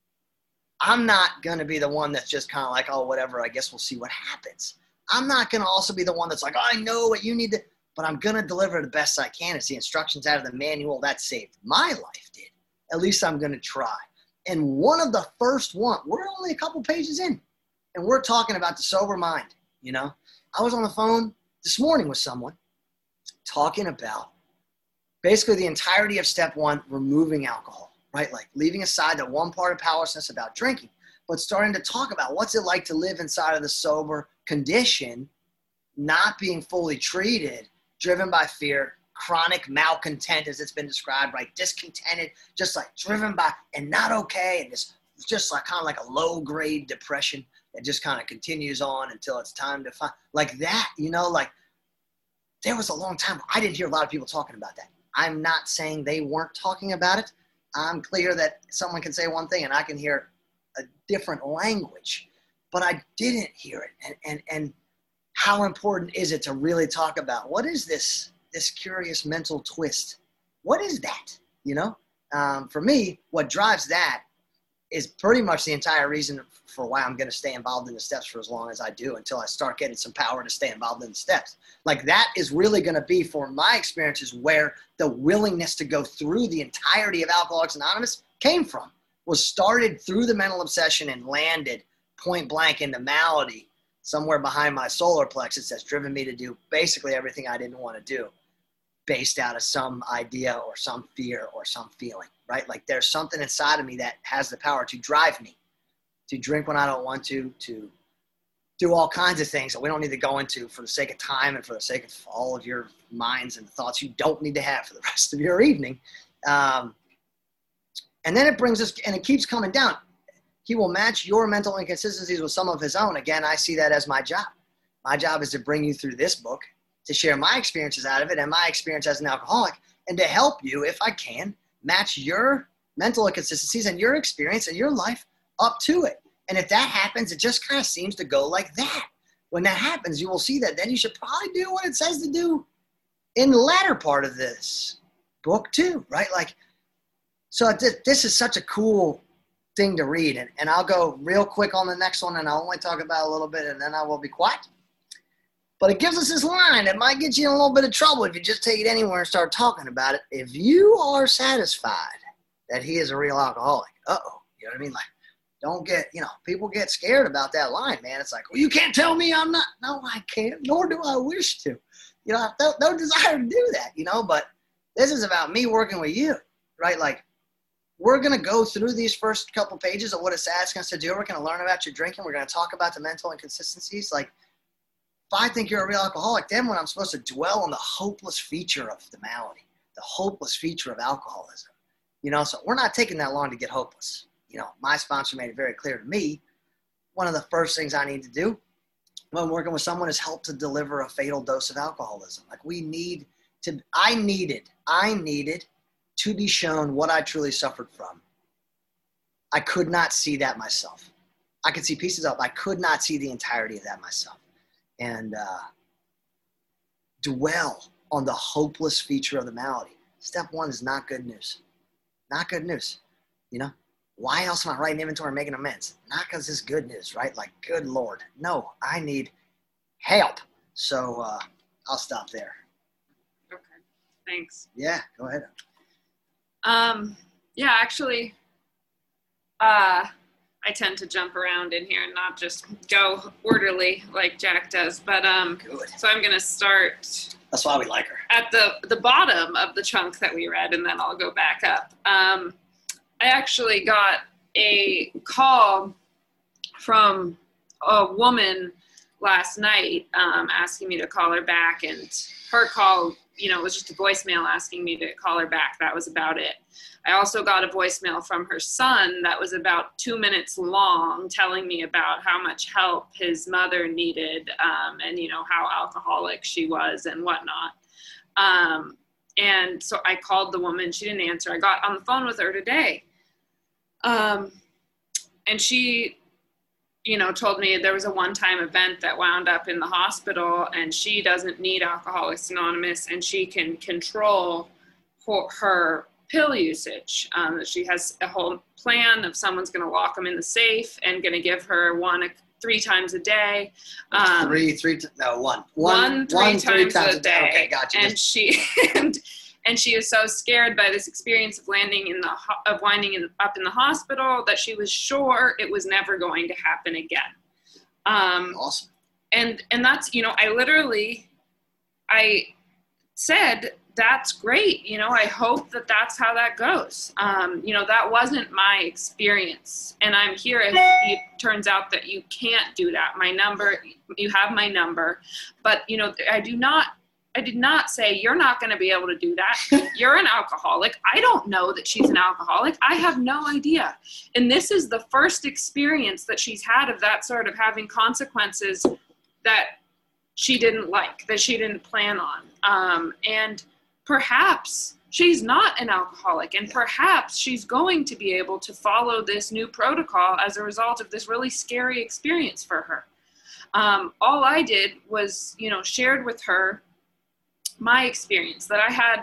I'm not going to be the one that's just kind of like, oh, whatever, I guess we'll see what happens. I'm not going to also be the one that's like, oh, I know what you need to, but I'm going to deliver the best I can. It's the instructions out of the manual that saved my life did. At least I'm going to try. And one of the first one, we're only a couple pages in, and we're talking about the sober mind, you know. I was on the phone this morning with someone talking about basically the entirety of step one, removing alcohol, right? Like leaving aside the one part of powerlessness about drinking, but starting to talk about what's it like to live inside of the sober condition, not being fully treated, driven by fear, chronic malcontent as it's been described, right? Discontented, just like driven by and not okay. And it's just like kind of like a low grade depression that just kind of continues on until it's time to find like that, you know, like there was a long time. I didn't hear a lot of people talking about that. I'm not saying they weren't talking about it. I'm clear that someone can say one thing and I can hear a different language, but I didn't hear it. And, and, and how important is it to really talk about what is this, this curious mental twist? What is that? You know, um, for me, what drives that is pretty much the entire reason for why I'm going to stay involved in the steps for as long as I do until I start getting some power to stay involved in the steps. Like that is really going to be, for my experiences, where the willingness to go through the entirety of Alcoholics Anonymous came from, was started through the mental obsession and landed point blank in the malady somewhere behind my solar plexus that's driven me to do basically everything I didn't want to do based out of some idea or some fear or some feeling, right? Like there's something inside of me that has the power to drive me to drink when I don't want to, to do all kinds of things that we don't need to go into for the sake of time and for the sake of all of your minds and thoughts you don't need to have for the rest of your evening. Um, and then it brings us, and it keeps coming down. He will match your mental inconsistencies with some of his own. Again, I see that as my job. My job is to bring you through this book, to share my experiences out of it and my experience as an alcoholic, and to help you, if I can, match your mental inconsistencies and your experience and your life up to it. And if that happens, it just kind of seems to go like that. When that happens, you will see that then you should probably do what it says to do in the latter part of this book too, right? Like, so th- this is such a cool thing to read. And, and I'll go real quick on the next one, and I'll only talk about it a little bit, and then I will be quiet. But it gives us this line that might get you in a little bit of trouble if you just take it anywhere and start talking about it. If you are satisfied that he is a real alcoholic, uh-oh, you know what I mean? Like, don't get, you know, people get scared about that line, man. It's like, well, you can't tell me I'm not. No, I can't, nor do I wish to. You know, I have no, no desire to do that, you know, but this is about me working with you, right? Like, we're going to go through these first couple pages of what it's asking us to do. We're going to learn about your drinking. We're going to talk about the mental inconsistencies. Like, if I think you're a real alcoholic, then when I'm supposed to dwell on the hopeless feature of the malady, the hopeless feature of alcoholism, you know, so we're not taking that long to get hopeless. You know, my sponsor made it very clear to me, one of the first things I need to do when working with someone has helped to deliver a fatal dose of alcoholism. Like we need to, I needed, I needed to be shown what I truly suffered from. I could not see that myself. I could see pieces of it. I could not see the entirety of that myself. And uh, dwell on the hopeless feature of the malady. Step one is not good news. Not good news. You know, why else am I writing inventory and making amends? Not because it's good news, right? Like, good Lord. No, I need help. So uh, I'll stop there. Okay, thanks. Yeah, go ahead. Um, yeah, actually, uh, I tend to jump around in here and not just go orderly like Jack does. But um, Good. So I'm going to start That's why we like her. at the, the bottom of the chunk that we read, and then I'll go back up. Um, I actually got a call from a woman last night um, asking me to call her back, and her call, you know, was just a voicemail asking me to call her back. That was about it. I also got a voicemail from her son that was about two minutes long, telling me about how much help his mother needed, um, and, you know, how alcoholic she was and whatnot. Um, and so I called the woman. She didn't answer. I got on the phone with her today. Um, and she, you know, told me there was a one-time event that wound up in the hospital, and she doesn't need Alcoholics Anonymous, and she can control her, her pill usage. Um, she has a whole plan of someone's going to lock them in the safe and going to give her one three times a day. Um, three, three, no, one. One, One, three, one, times, three times a day. Okay, gotcha. And she and, and she is so scared by this experience of landing in the ho- of winding in, up in the hospital that she was sure it was never going to happen again. Um, Awesome. and and that's, you know, I literally I said, that's great. You know, I hope that that's how that goes. Um, you know, that wasn't my experience. And I'm here if it turns out that you can't do that. My number, you have my number. But, you know, I do not, I did not say you're not going to be able to do that. You're an alcoholic. I don't know that she's an alcoholic. I have no idea. And this is the first experience that she's had of that sort of having consequences that she didn't like, that she didn't plan on. Um, and perhaps she's not an alcoholic, and perhaps she's going to be able to follow this new protocol as a result of this really scary experience for her. Um, all I did was, you know, shared with her my experience, that I had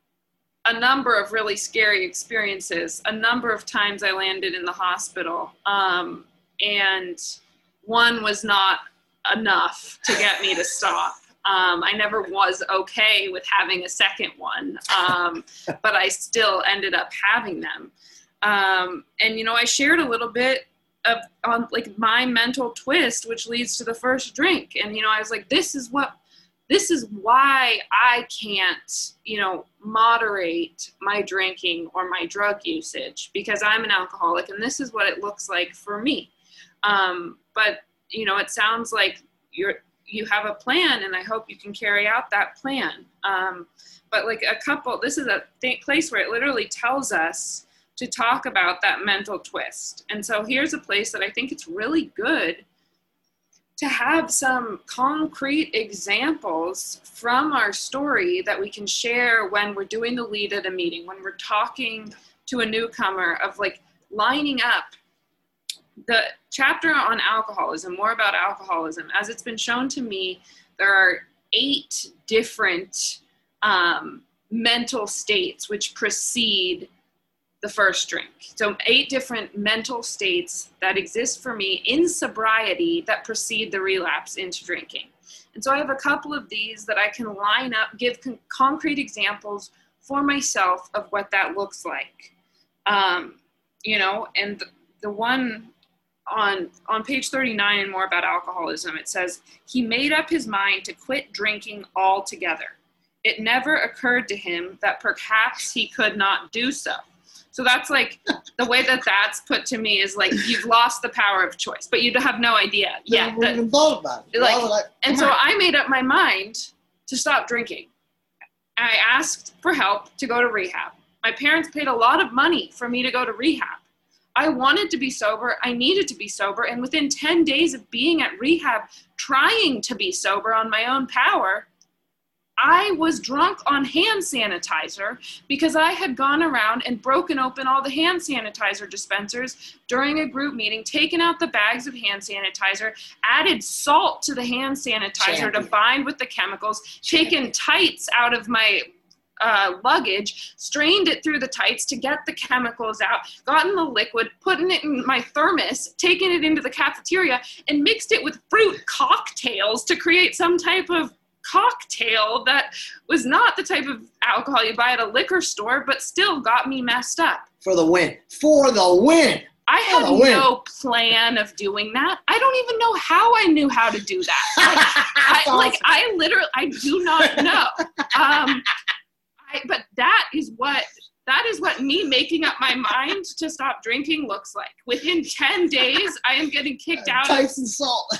a number of really scary experiences. A number of times I landed in the hospital, um, and one was not enough to get me to stop. Um, I never was okay with having a second one, um, but I still ended up having them. Um, and, you know, I shared a little bit of on like my mental twist, which leads to the first drink. And, you know, I was like, this is what, this is why I can't, you know, moderate my drinking or my drug usage, because I'm an alcoholic, and this is what it looks like for me. Um, but, you know, it sounds like you're, you have a plan, and I hope you can carry out that plan. Um, but like a couple, this is a th- place where it literally tells us to talk about that mental twist. And so here's a place that I think it's really good to have some concrete examples from our story that we can share when we're doing the lead at a meeting, when we're talking to a newcomer, of like lining up the chapter on alcoholism, more about alcoholism. As it's been shown to me, there are eight different um, mental states which precede the first drink. So eight different mental states that exist for me in sobriety that precede the relapse into drinking. And so I have a couple of these that I can line up, give con- concrete examples for myself of what that looks like. Um, you know, and the, the one on on page thirty-nine and more about alcoholism, it says, he made up his mind to quit drinking altogether. It never occurred to him that perhaps he could not do so. So that's like, the way that that's put to me is like, you've lost the power of choice, but you have no idea yet. Never even thought about it. Like, Why would I- and so I made up my mind to stop drinking. I asked for help to go to rehab. My parents paid a lot of money for me to go to rehab. I wanted to be sober. I needed to be sober. And within ten days of being at rehab, trying to be sober on my own power, I was drunk on hand sanitizer because I had gone around and broken open all the hand sanitizer dispensers during a group meeting, taken out the bags of hand sanitizer, added salt to the hand sanitizer Champion. to bind with the chemicals, taken tights out of my uh, luggage, strained it through the tights to get the chemicals out, gotten the liquid, putting it in my thermos, taken it into the cafeteria, and mixed it with fruit cocktails to create some type of cocktail that was not the type of alcohol you buy at a liquor store, but still got me messed up. For the win. For the win. I had For the win. no plan of doing that. I don't even know how I knew how to do that. Like, I, That's like awesome. I literally, I do not know. Um, I, but that is what that is what me making up my mind to stop drinking looks like. Within ten days, I am getting kicked out of Tyson salt.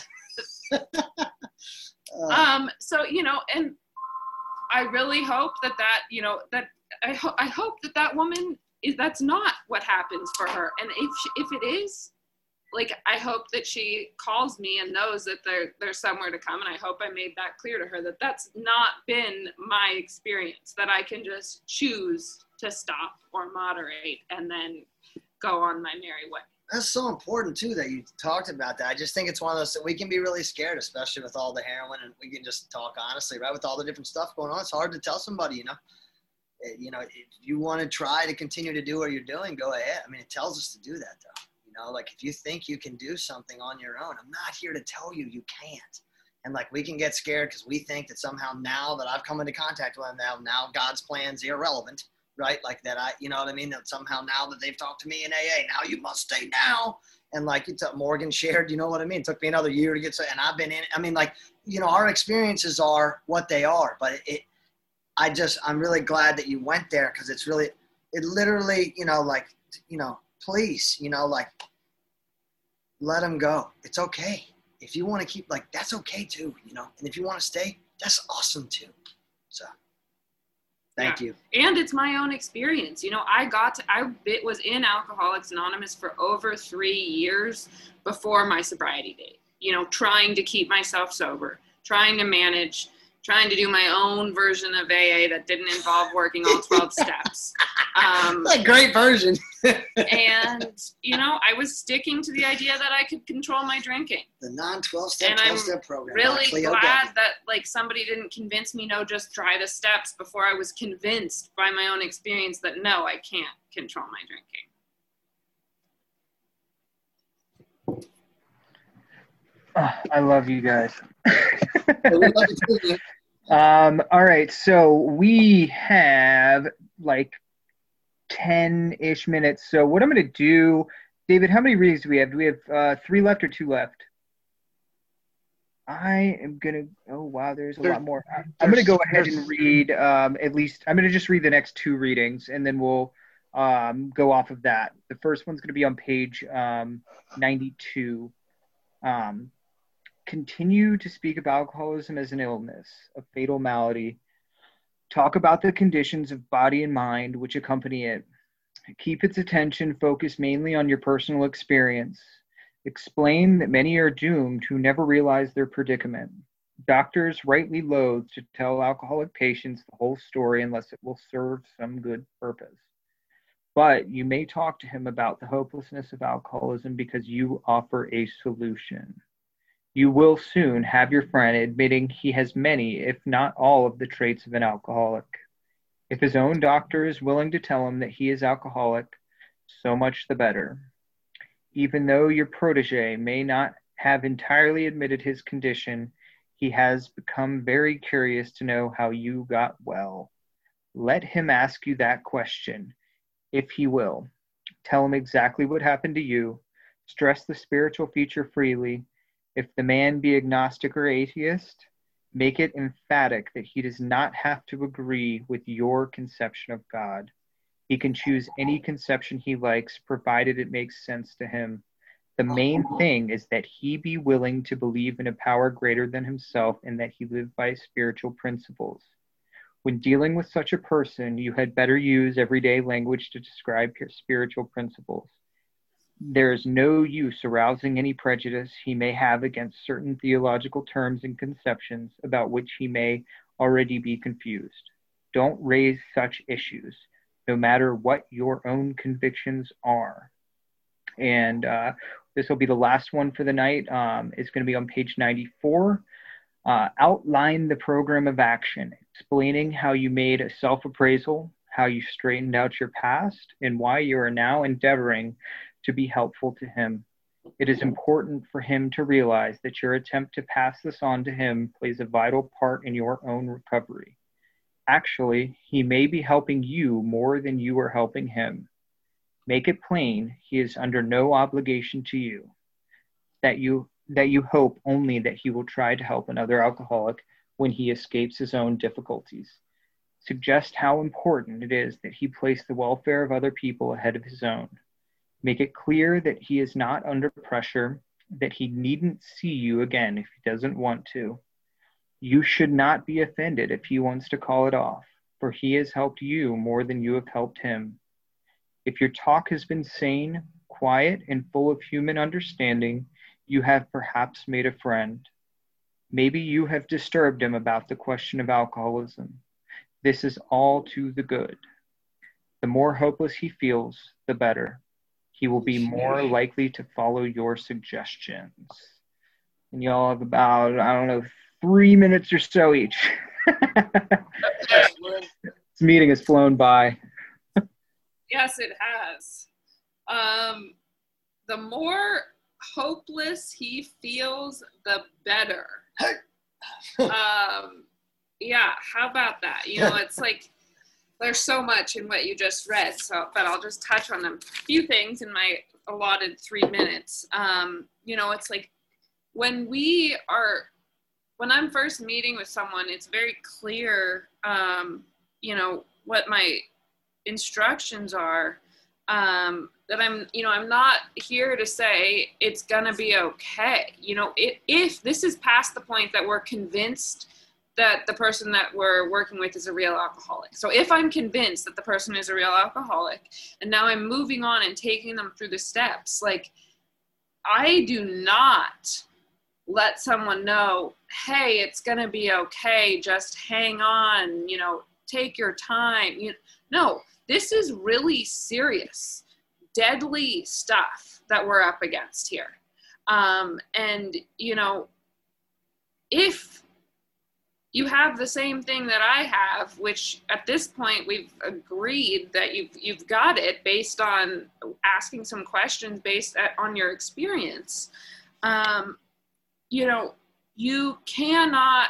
Uh, Um, so, you know, and I really hope that that, you know, that I, ho- I hope that that woman is, that's not what happens for her. And if, she, if it is, like, I hope that she calls me and knows that there, there's somewhere to come. And I hope I made that clear to her that that's not been my experience, that I can just choose to stop or moderate and then go on my merry way. That's so important too that you talked about that. I just think it's one of those that we can be really scared, especially with all the heroin, and we can just talk honestly, right? With all the different stuff going on, it's hard to tell somebody, you know, It- you know, if you want to try to continue to do what you're doing, go ahead. I mean, it tells us to do that though. You know, like if you think you can do something on your own, I'm not here to tell you you can't. And like we can get scared because we think that somehow now that I've come into contact with them, now, now God's plan's irrelevant. Right? Like that I, you know what I mean? That somehow now that they've talked to me in A A, now you must stay now. And like it's Morgan shared, you know what I mean? It took me another year to get so, and I've been in, I mean, like, you know, our experiences are what they are, but it, I just, I'm really glad that you went there because it's really, it literally, you know, like, you know, please, you know, like let them go. It's okay. If you want to keep like, that's okay too, you know, and if you want to stay, that's awesome too. So. Thank Yeah. you. And it's my own experience. You know, I got to, I bit, was in Alcoholics Anonymous for over three years before my sobriety date, you know, trying to keep myself sober, trying to manage, trying to do my own version of A A that didn't involve working all twelve steps. Um, That's a great version. and, you know, I was sticking to the idea that I could control my drinking. The non twelve step, And I'm twelve step program. by Really Cleo glad Debbie. that like somebody didn't convince me, no, just try the steps before I was convinced by my own experience that no, I can't control my drinking. Oh, I love you guys. Yeah, we love you too, man. Um, all right, so we have like ten-ish minutes. So what I'm going to do, David, how many readings do we have? Do we have uh, three left or two left? I am going to, oh, wow, there's a There- lot more. I- I'm going to go ahead there's- and read um, at least, I'm going to just read the next two readings, and then we'll um, go off of that. The first one's going to be on page um, ninety-two. Um, continue to speak of alcoholism as an illness, a fatal malady. Talk about the conditions of body and mind which accompany it. Keep its attention focused mainly on your personal experience. Explain that many are doomed who never realize their predicament. Doctors rightly loathe to tell alcoholic patients the whole story unless it will serve some good purpose. But you may talk to him about the hopelessness of alcoholism because you offer a solution. You will soon have your friend admitting he has many, if not all, of the traits of an alcoholic. If his own doctor is willing to tell him that he is alcoholic, so much the better. Even though your protege may not have entirely admitted his condition, he has become very curious to know how you got well. Let him ask you that question, if he will. Tell him exactly what happened to you. Stress the spiritual feature freely. If the man be agnostic or atheist, make it emphatic that he does not have to agree with your conception of God. He can choose any conception he likes, provided it makes sense to him. The main thing is that he be willing to believe in a power greater than himself and that he live by spiritual principles. When dealing with such a person, you had better use everyday language to describe your spiritual principles. There is no use arousing any prejudice he may have against certain theological terms and conceptions about which he may already be confused. Don't raise such issues, no matter what your own convictions are. And uh, this will be the last one for the night. Um, it's going to be on page ninety-four. Uh, outline the program of action, explaining how you made a self-appraisal, how you straightened out your past, and why you are now endeavoring to be helpful to him. It is important for him to realize that your attempt to pass this on to him plays a vital part in your own recovery. Actually, he may be helping you more than you are helping him. Make it plain he is under no obligation to you, that you that you hope only that he will try to help another alcoholic when he escapes his own difficulties. Suggest how important it is that he place the welfare of other people ahead of his own. Make it clear that he is not under pressure, that he needn't see you again if he doesn't want to. You should not be offended if he wants to call it off, for he has helped you more than you have helped him. If your talk has been sane, quiet, and full of human understanding, you have perhaps made a friend. Maybe you have disturbed him about the question of alcoholism. This is all to the good. The more hopeless he feels, the better. He will be more likely to follow your suggestions. And y'all have about, I don't know, three minutes or so each. This meeting has flown by. Yes, it has. Um, the more hopeless he feels, the better. um, yeah, how about that? You know, it's like there's so much in what you just read, so but I'll just touch on a few things in my allotted three minutes. Um, you know, it's like when we are, when I'm first meeting with someone, it's very clear, um, you know, what my instructions are. Um, that I'm, you know, I'm not here to say it's gonna be okay. You know, it, if this is past the point that we're convinced that the person that we're working with is a real alcoholic. So if I'm convinced that the person is a real alcoholic, and now I'm moving on and taking them through the steps, like I do not let someone know, hey, it's gonna be okay, just hang on, you know, take your time. You no, this is really serious, deadly stuff that we're up against here. Um, and, you know, if you have the same thing that I have, which at this point we've agreed that you've, you've got it based on asking some questions based at, on your experience, um, you know, you cannot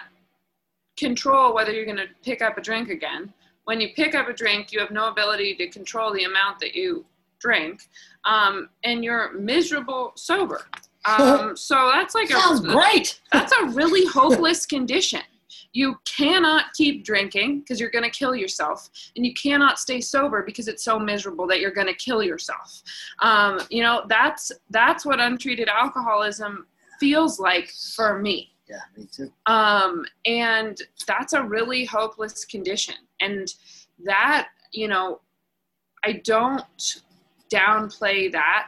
control whether you're going to pick up a drink again. When you pick up a drink, you have no ability to control the amount that you drink, um, and you're miserable sober. Um, so that's like Sounds a, great. That's a really hopeless condition. You cannot keep drinking because you're going to kill yourself, and you cannot stay sober because it's so miserable that you're going to kill yourself. Um, you know, that's that's what untreated alcoholism feels like for me. Yeah, me too. Um, and that's a really hopeless condition. And that, you know, I don't downplay that.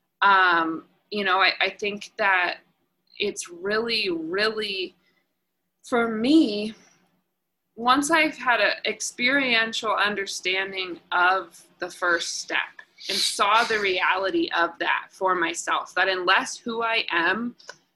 Um, you know, I, I think that it's really, really, for me, once I've had an experiential understanding of the first step and saw the reality of that for myself, that unless who I am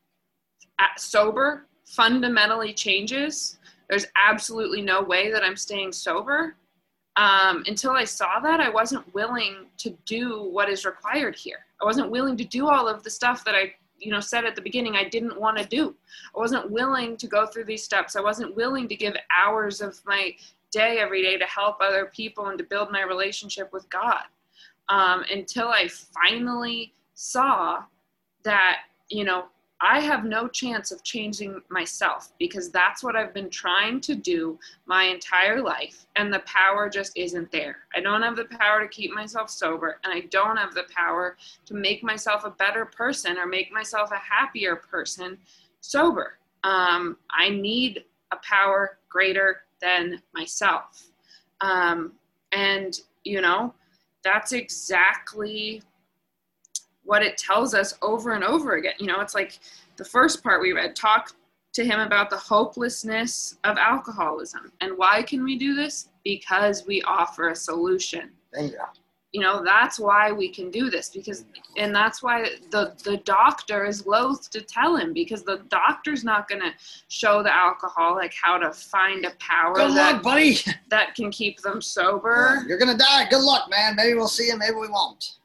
at sober fundamentally changes, there's absolutely no way that I'm staying sober. Um, until I saw that, I wasn't willing to do what is required here. I wasn't willing to do all of the stuff that I, you know, said at the beginning I didn't want to do. I wasn't willing to go through these steps. I wasn't willing to give hours of my day every day to help other people and to build my relationship with God. Um, until I finally saw that, you know, I have no chance of changing myself because that's what I've been trying to do my entire life, and the power just isn't there. I don't have the power to keep myself sober, and I don't have the power to make myself a better person or make myself a happier person sober. Um, I need a power greater than myself. Um, and, you know, that's exactly what it tells us over and over again. You know, it's like the first part we read, talk to him about the hopelessness of alcoholism. And why can we do this? Because we offer a solution. Bingo. You know, that's why we can do this, because, and that's why the, the doctor is loath to tell him, because the doctor's not going to show the alcoholic how to find a power Good that, luck, buddy. that can keep them sober. Yeah, you're going to die. Good luck, man. Maybe we'll see you. Maybe we won't.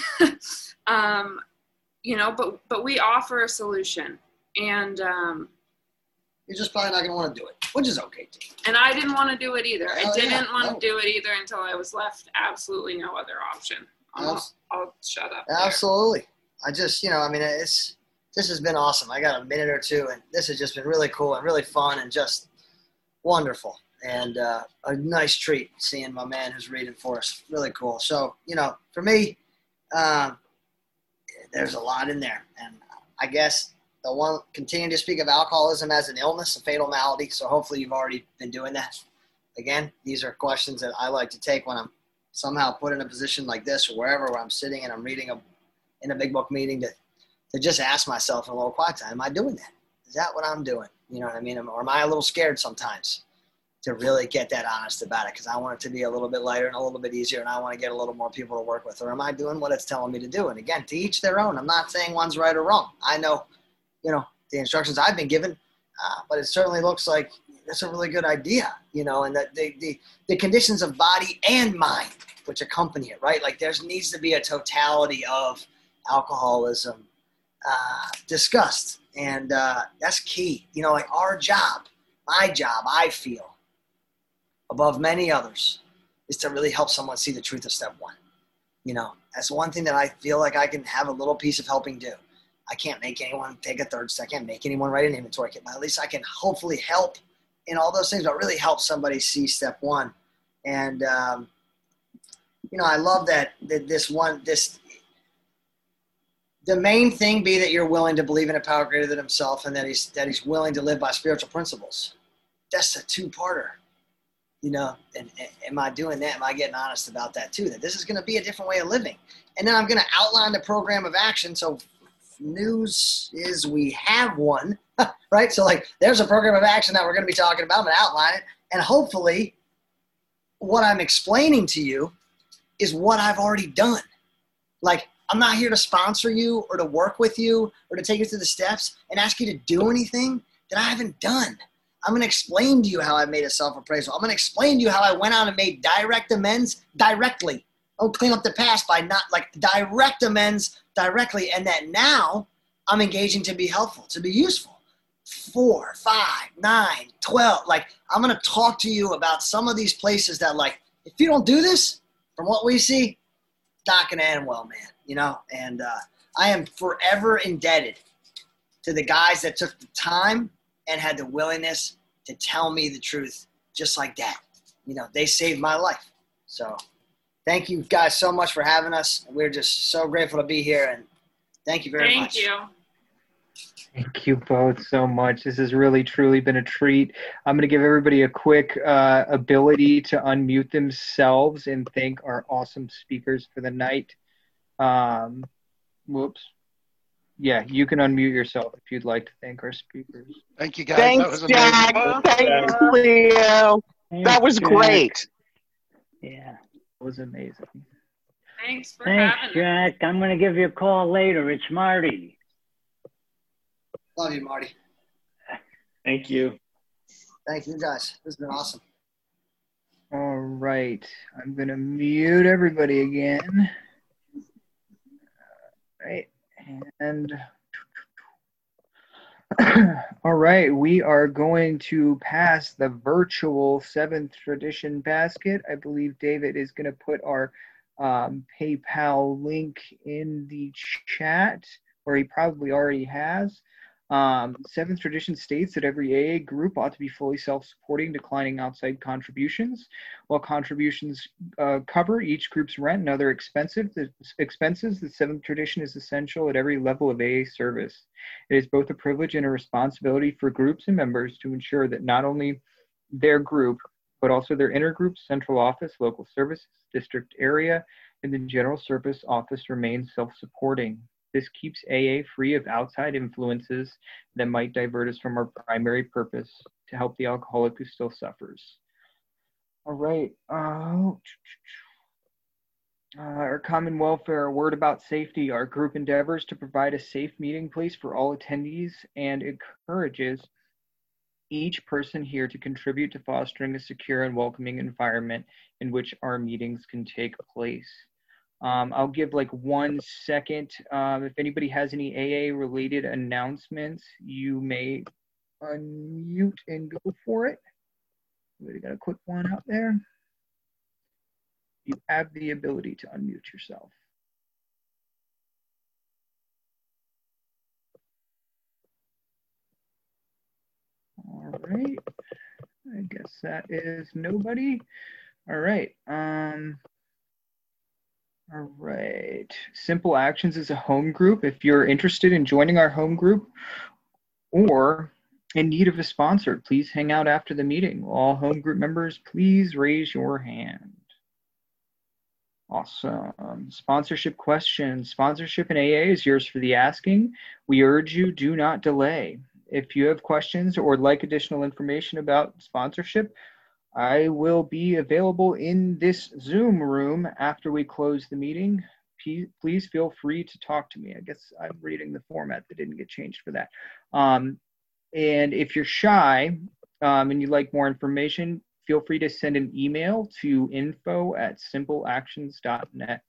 um, you know, but, but we offer a solution, and, um, you're just probably not going to want to do it, which is okay too. and I didn't want to do it either. I Oh, didn't yeah, want no. to do it either until I was left absolutely no other option. I'll, Abs- I'll shut up. there. Absolutely. I just, you know, I mean, it's, this has been awesome. I got a minute or two, and this has just been really cool and really fun and just wonderful. And uh, a nice treat seeing my man who's reading for us. Really cool. So, you know, for me, um, there's a lot in there. And I guess the one, continue to speak of alcoholism as an illness, a fatal malady. So hopefully you've already been doing that. Again, these are questions that I like to take when I'm somehow put in a position like this or wherever where I'm sitting and I'm reading a, in a big book meeting to, to just ask myself in a little quiet time, am I doing that? Is that what I'm doing? You know what I mean? Or am I a little scared sometimes to really get that honest about it? Because I want it to be a little bit lighter and a little bit easier, and I want to get a little more people to work with. Or am I doing what it's telling me to do? And again, to each their own. I'm not saying one's right or wrong. I know, you know, the instructions I've been given, uh, but it certainly looks like that's a really good idea, you know, and that the, the, the conditions of body and mind which accompany it, right? Like there needs to be a totality of alcoholism uh, discussed. And uh, that's key. You know, like our job, my job, I feel, above many others, is to really help someone see the truth of step one. You know, that's one thing that I feel like I can have a little piece of helping do. I can't make anyone take a third step. I can't make anyone write an inventory kit, but at least I can hopefully help in all those things, but really help somebody see step one. And, um, you know, I love that, that this one, this, the main thing be that you're willing to believe in a power greater than himself and that he's, that he's willing to live by spiritual principles. That's a two-parter, you know, and, and am I doing that? Am I getting honest about that too? That this is going to be a different way of living. And then I'm going to outline the program of action. So news is we have one, right? So like there's a program of action that we're going to be talking about. I'm going to outline it. And hopefully what I'm explaining to you is what I've already done. Like, I'm not here to sponsor you or to work with you or to take you through the steps and ask you to do anything that I haven't done. I'm going to explain to you how I made a self-appraisal. I'm going to explain to you how I went out and made direct amends directly. Don't clean up the past by not, like, direct amends directly. And that now I'm engaging to be helpful, to be useful. Four, five, nine, twelve. Like, I'm going to talk to you about some of these places that, like, if you don't do this, from what we see, not going to end well, man. You know, and uh, I am forever indebted to the guys that took the time and had the willingness to tell me the truth just like that. You know, they saved my life. So thank you guys so much for having us. We're just so grateful to be here, and thank you very Thank much. Thank you. Thank you both so much. This has really, truly been a treat. I'm going to give everybody a quick uh, ability to unmute themselves and thank our awesome speakers for the night. Um, whoops. Yeah, you can unmute yourself if you'd like to thank our speakers. Thank you, guys. Thanks, that was amazing. Jack. Thanks, Leo. That was Jack. great. Yeah. It was amazing. Thanks for Thanks, having us. Jack. I'm going to give you a call later. It's Marty. Love you, Marty. Thank you. Thank you, guys. This has been awesome. All right. I'm going to mute everybody again. All right. And all right, we are going to pass the virtual seventh tradition basket. I believe David is going to put our um, PayPal link in the chat, or he probably already has. Um, seventh tradition states that every A A group ought to be fully self-supporting, declining outside contributions. While contributions uh, cover each group's rent and other expensive, the expenses, the seventh tradition is essential at every level of A A service. It is both a privilege and a responsibility for groups and members to ensure that not only their group, but also their intergroup, central office, local services, district area, and the general service office remains self-supporting. This keeps A A free of outside influences that might divert us from our primary purpose to help the alcoholic who still suffers. All right. Uh, uh, our common welfare, a word about safety. Our group endeavors to provide a safe meeting place for all attendees and encourages each person here to contribute to fostering a secure and welcoming environment in which our meetings can take place. Um, I'll give like one second. Um, if anybody has any A A related announcements, you may unmute and go for it. We got a quick one out there. You have the ability to unmute yourself. All right. I guess that is nobody. All right. Um, all right. Simple Actions is a home group. If you're interested in joining our home group or in need of a sponsor, please hang out after the meeting. All home group members, please raise your hand. Awesome. Sponsorship questions. Sponsorship in A A is yours for the asking. We urge you, do not delay. If you have questions or would like additional information about sponsorship, I will be available in this Zoom room after we close the meeting. Please feel free to talk to me. I guess I'm reading the format that didn't get changed for that. Um, and if you're shy um, and you'd like more information, feel free to send an email to info at simple actions dot net.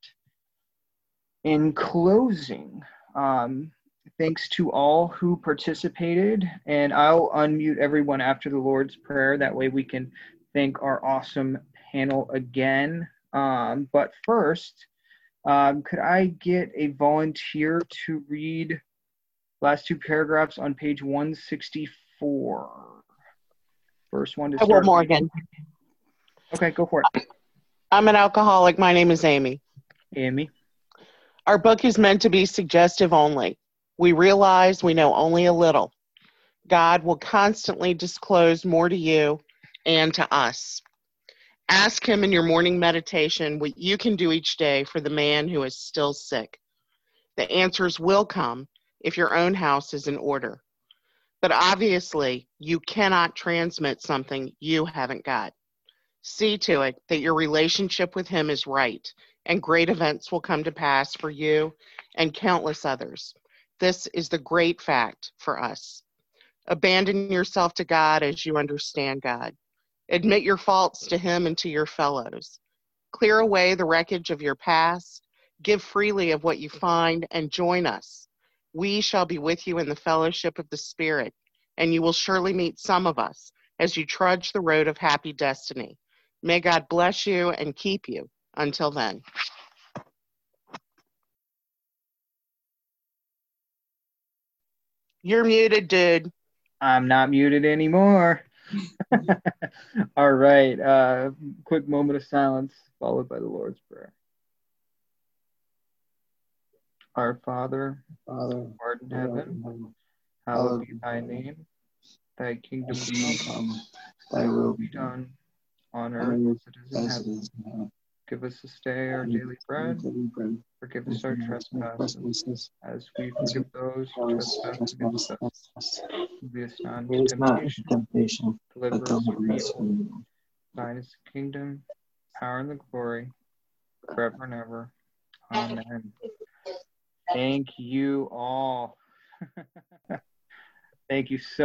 In closing, um, thanks to all who participated, and I'll unmute everyone after the Lord's Prayer. That way we can thank our awesome panel again. Um, but first, um, could I get a volunteer to read last two paragraphs on page one sixty-four? First one to I start. will, Morgan. Okay, go for it. I'm an alcoholic. My name is Amy. Amy. Our book is meant to be suggestive only. We realize we know only a little. God will constantly disclose more to you and to us. Ask him in your morning meditation what you can do each day for the man who is still sick. The answers will come if your own house is in order. But obviously, you cannot transmit something you haven't got. See to it that your relationship with him is right, and great events will come to pass for you and countless others. This is the great fact for us. Abandon yourself to God as you understand God. Admit your faults to him and to your fellows. Clear away the wreckage of your past. Give freely of what you find and join us. We shall be with you in the fellowship of the Spirit, and you will surely meet some of us as you trudge the road of happy destiny. May God bless you and keep you until then. You're muted, dude. I'm not muted anymore. All right. Uh, quick moment of silence, followed by the Lord's Prayer. Our Father, Father, who art in heaven, hallowed be thy name. Thy kingdom come, thy will be done, on earth as it is in heaven. Give us this day our daily bread. Forgive us our trespasses, as we forgive those who trespass against us. Lead us not into temptation, deliver us from evil. Thine is the kingdom, power, and the glory, forever and ever. Amen. Thank you all. Thank you so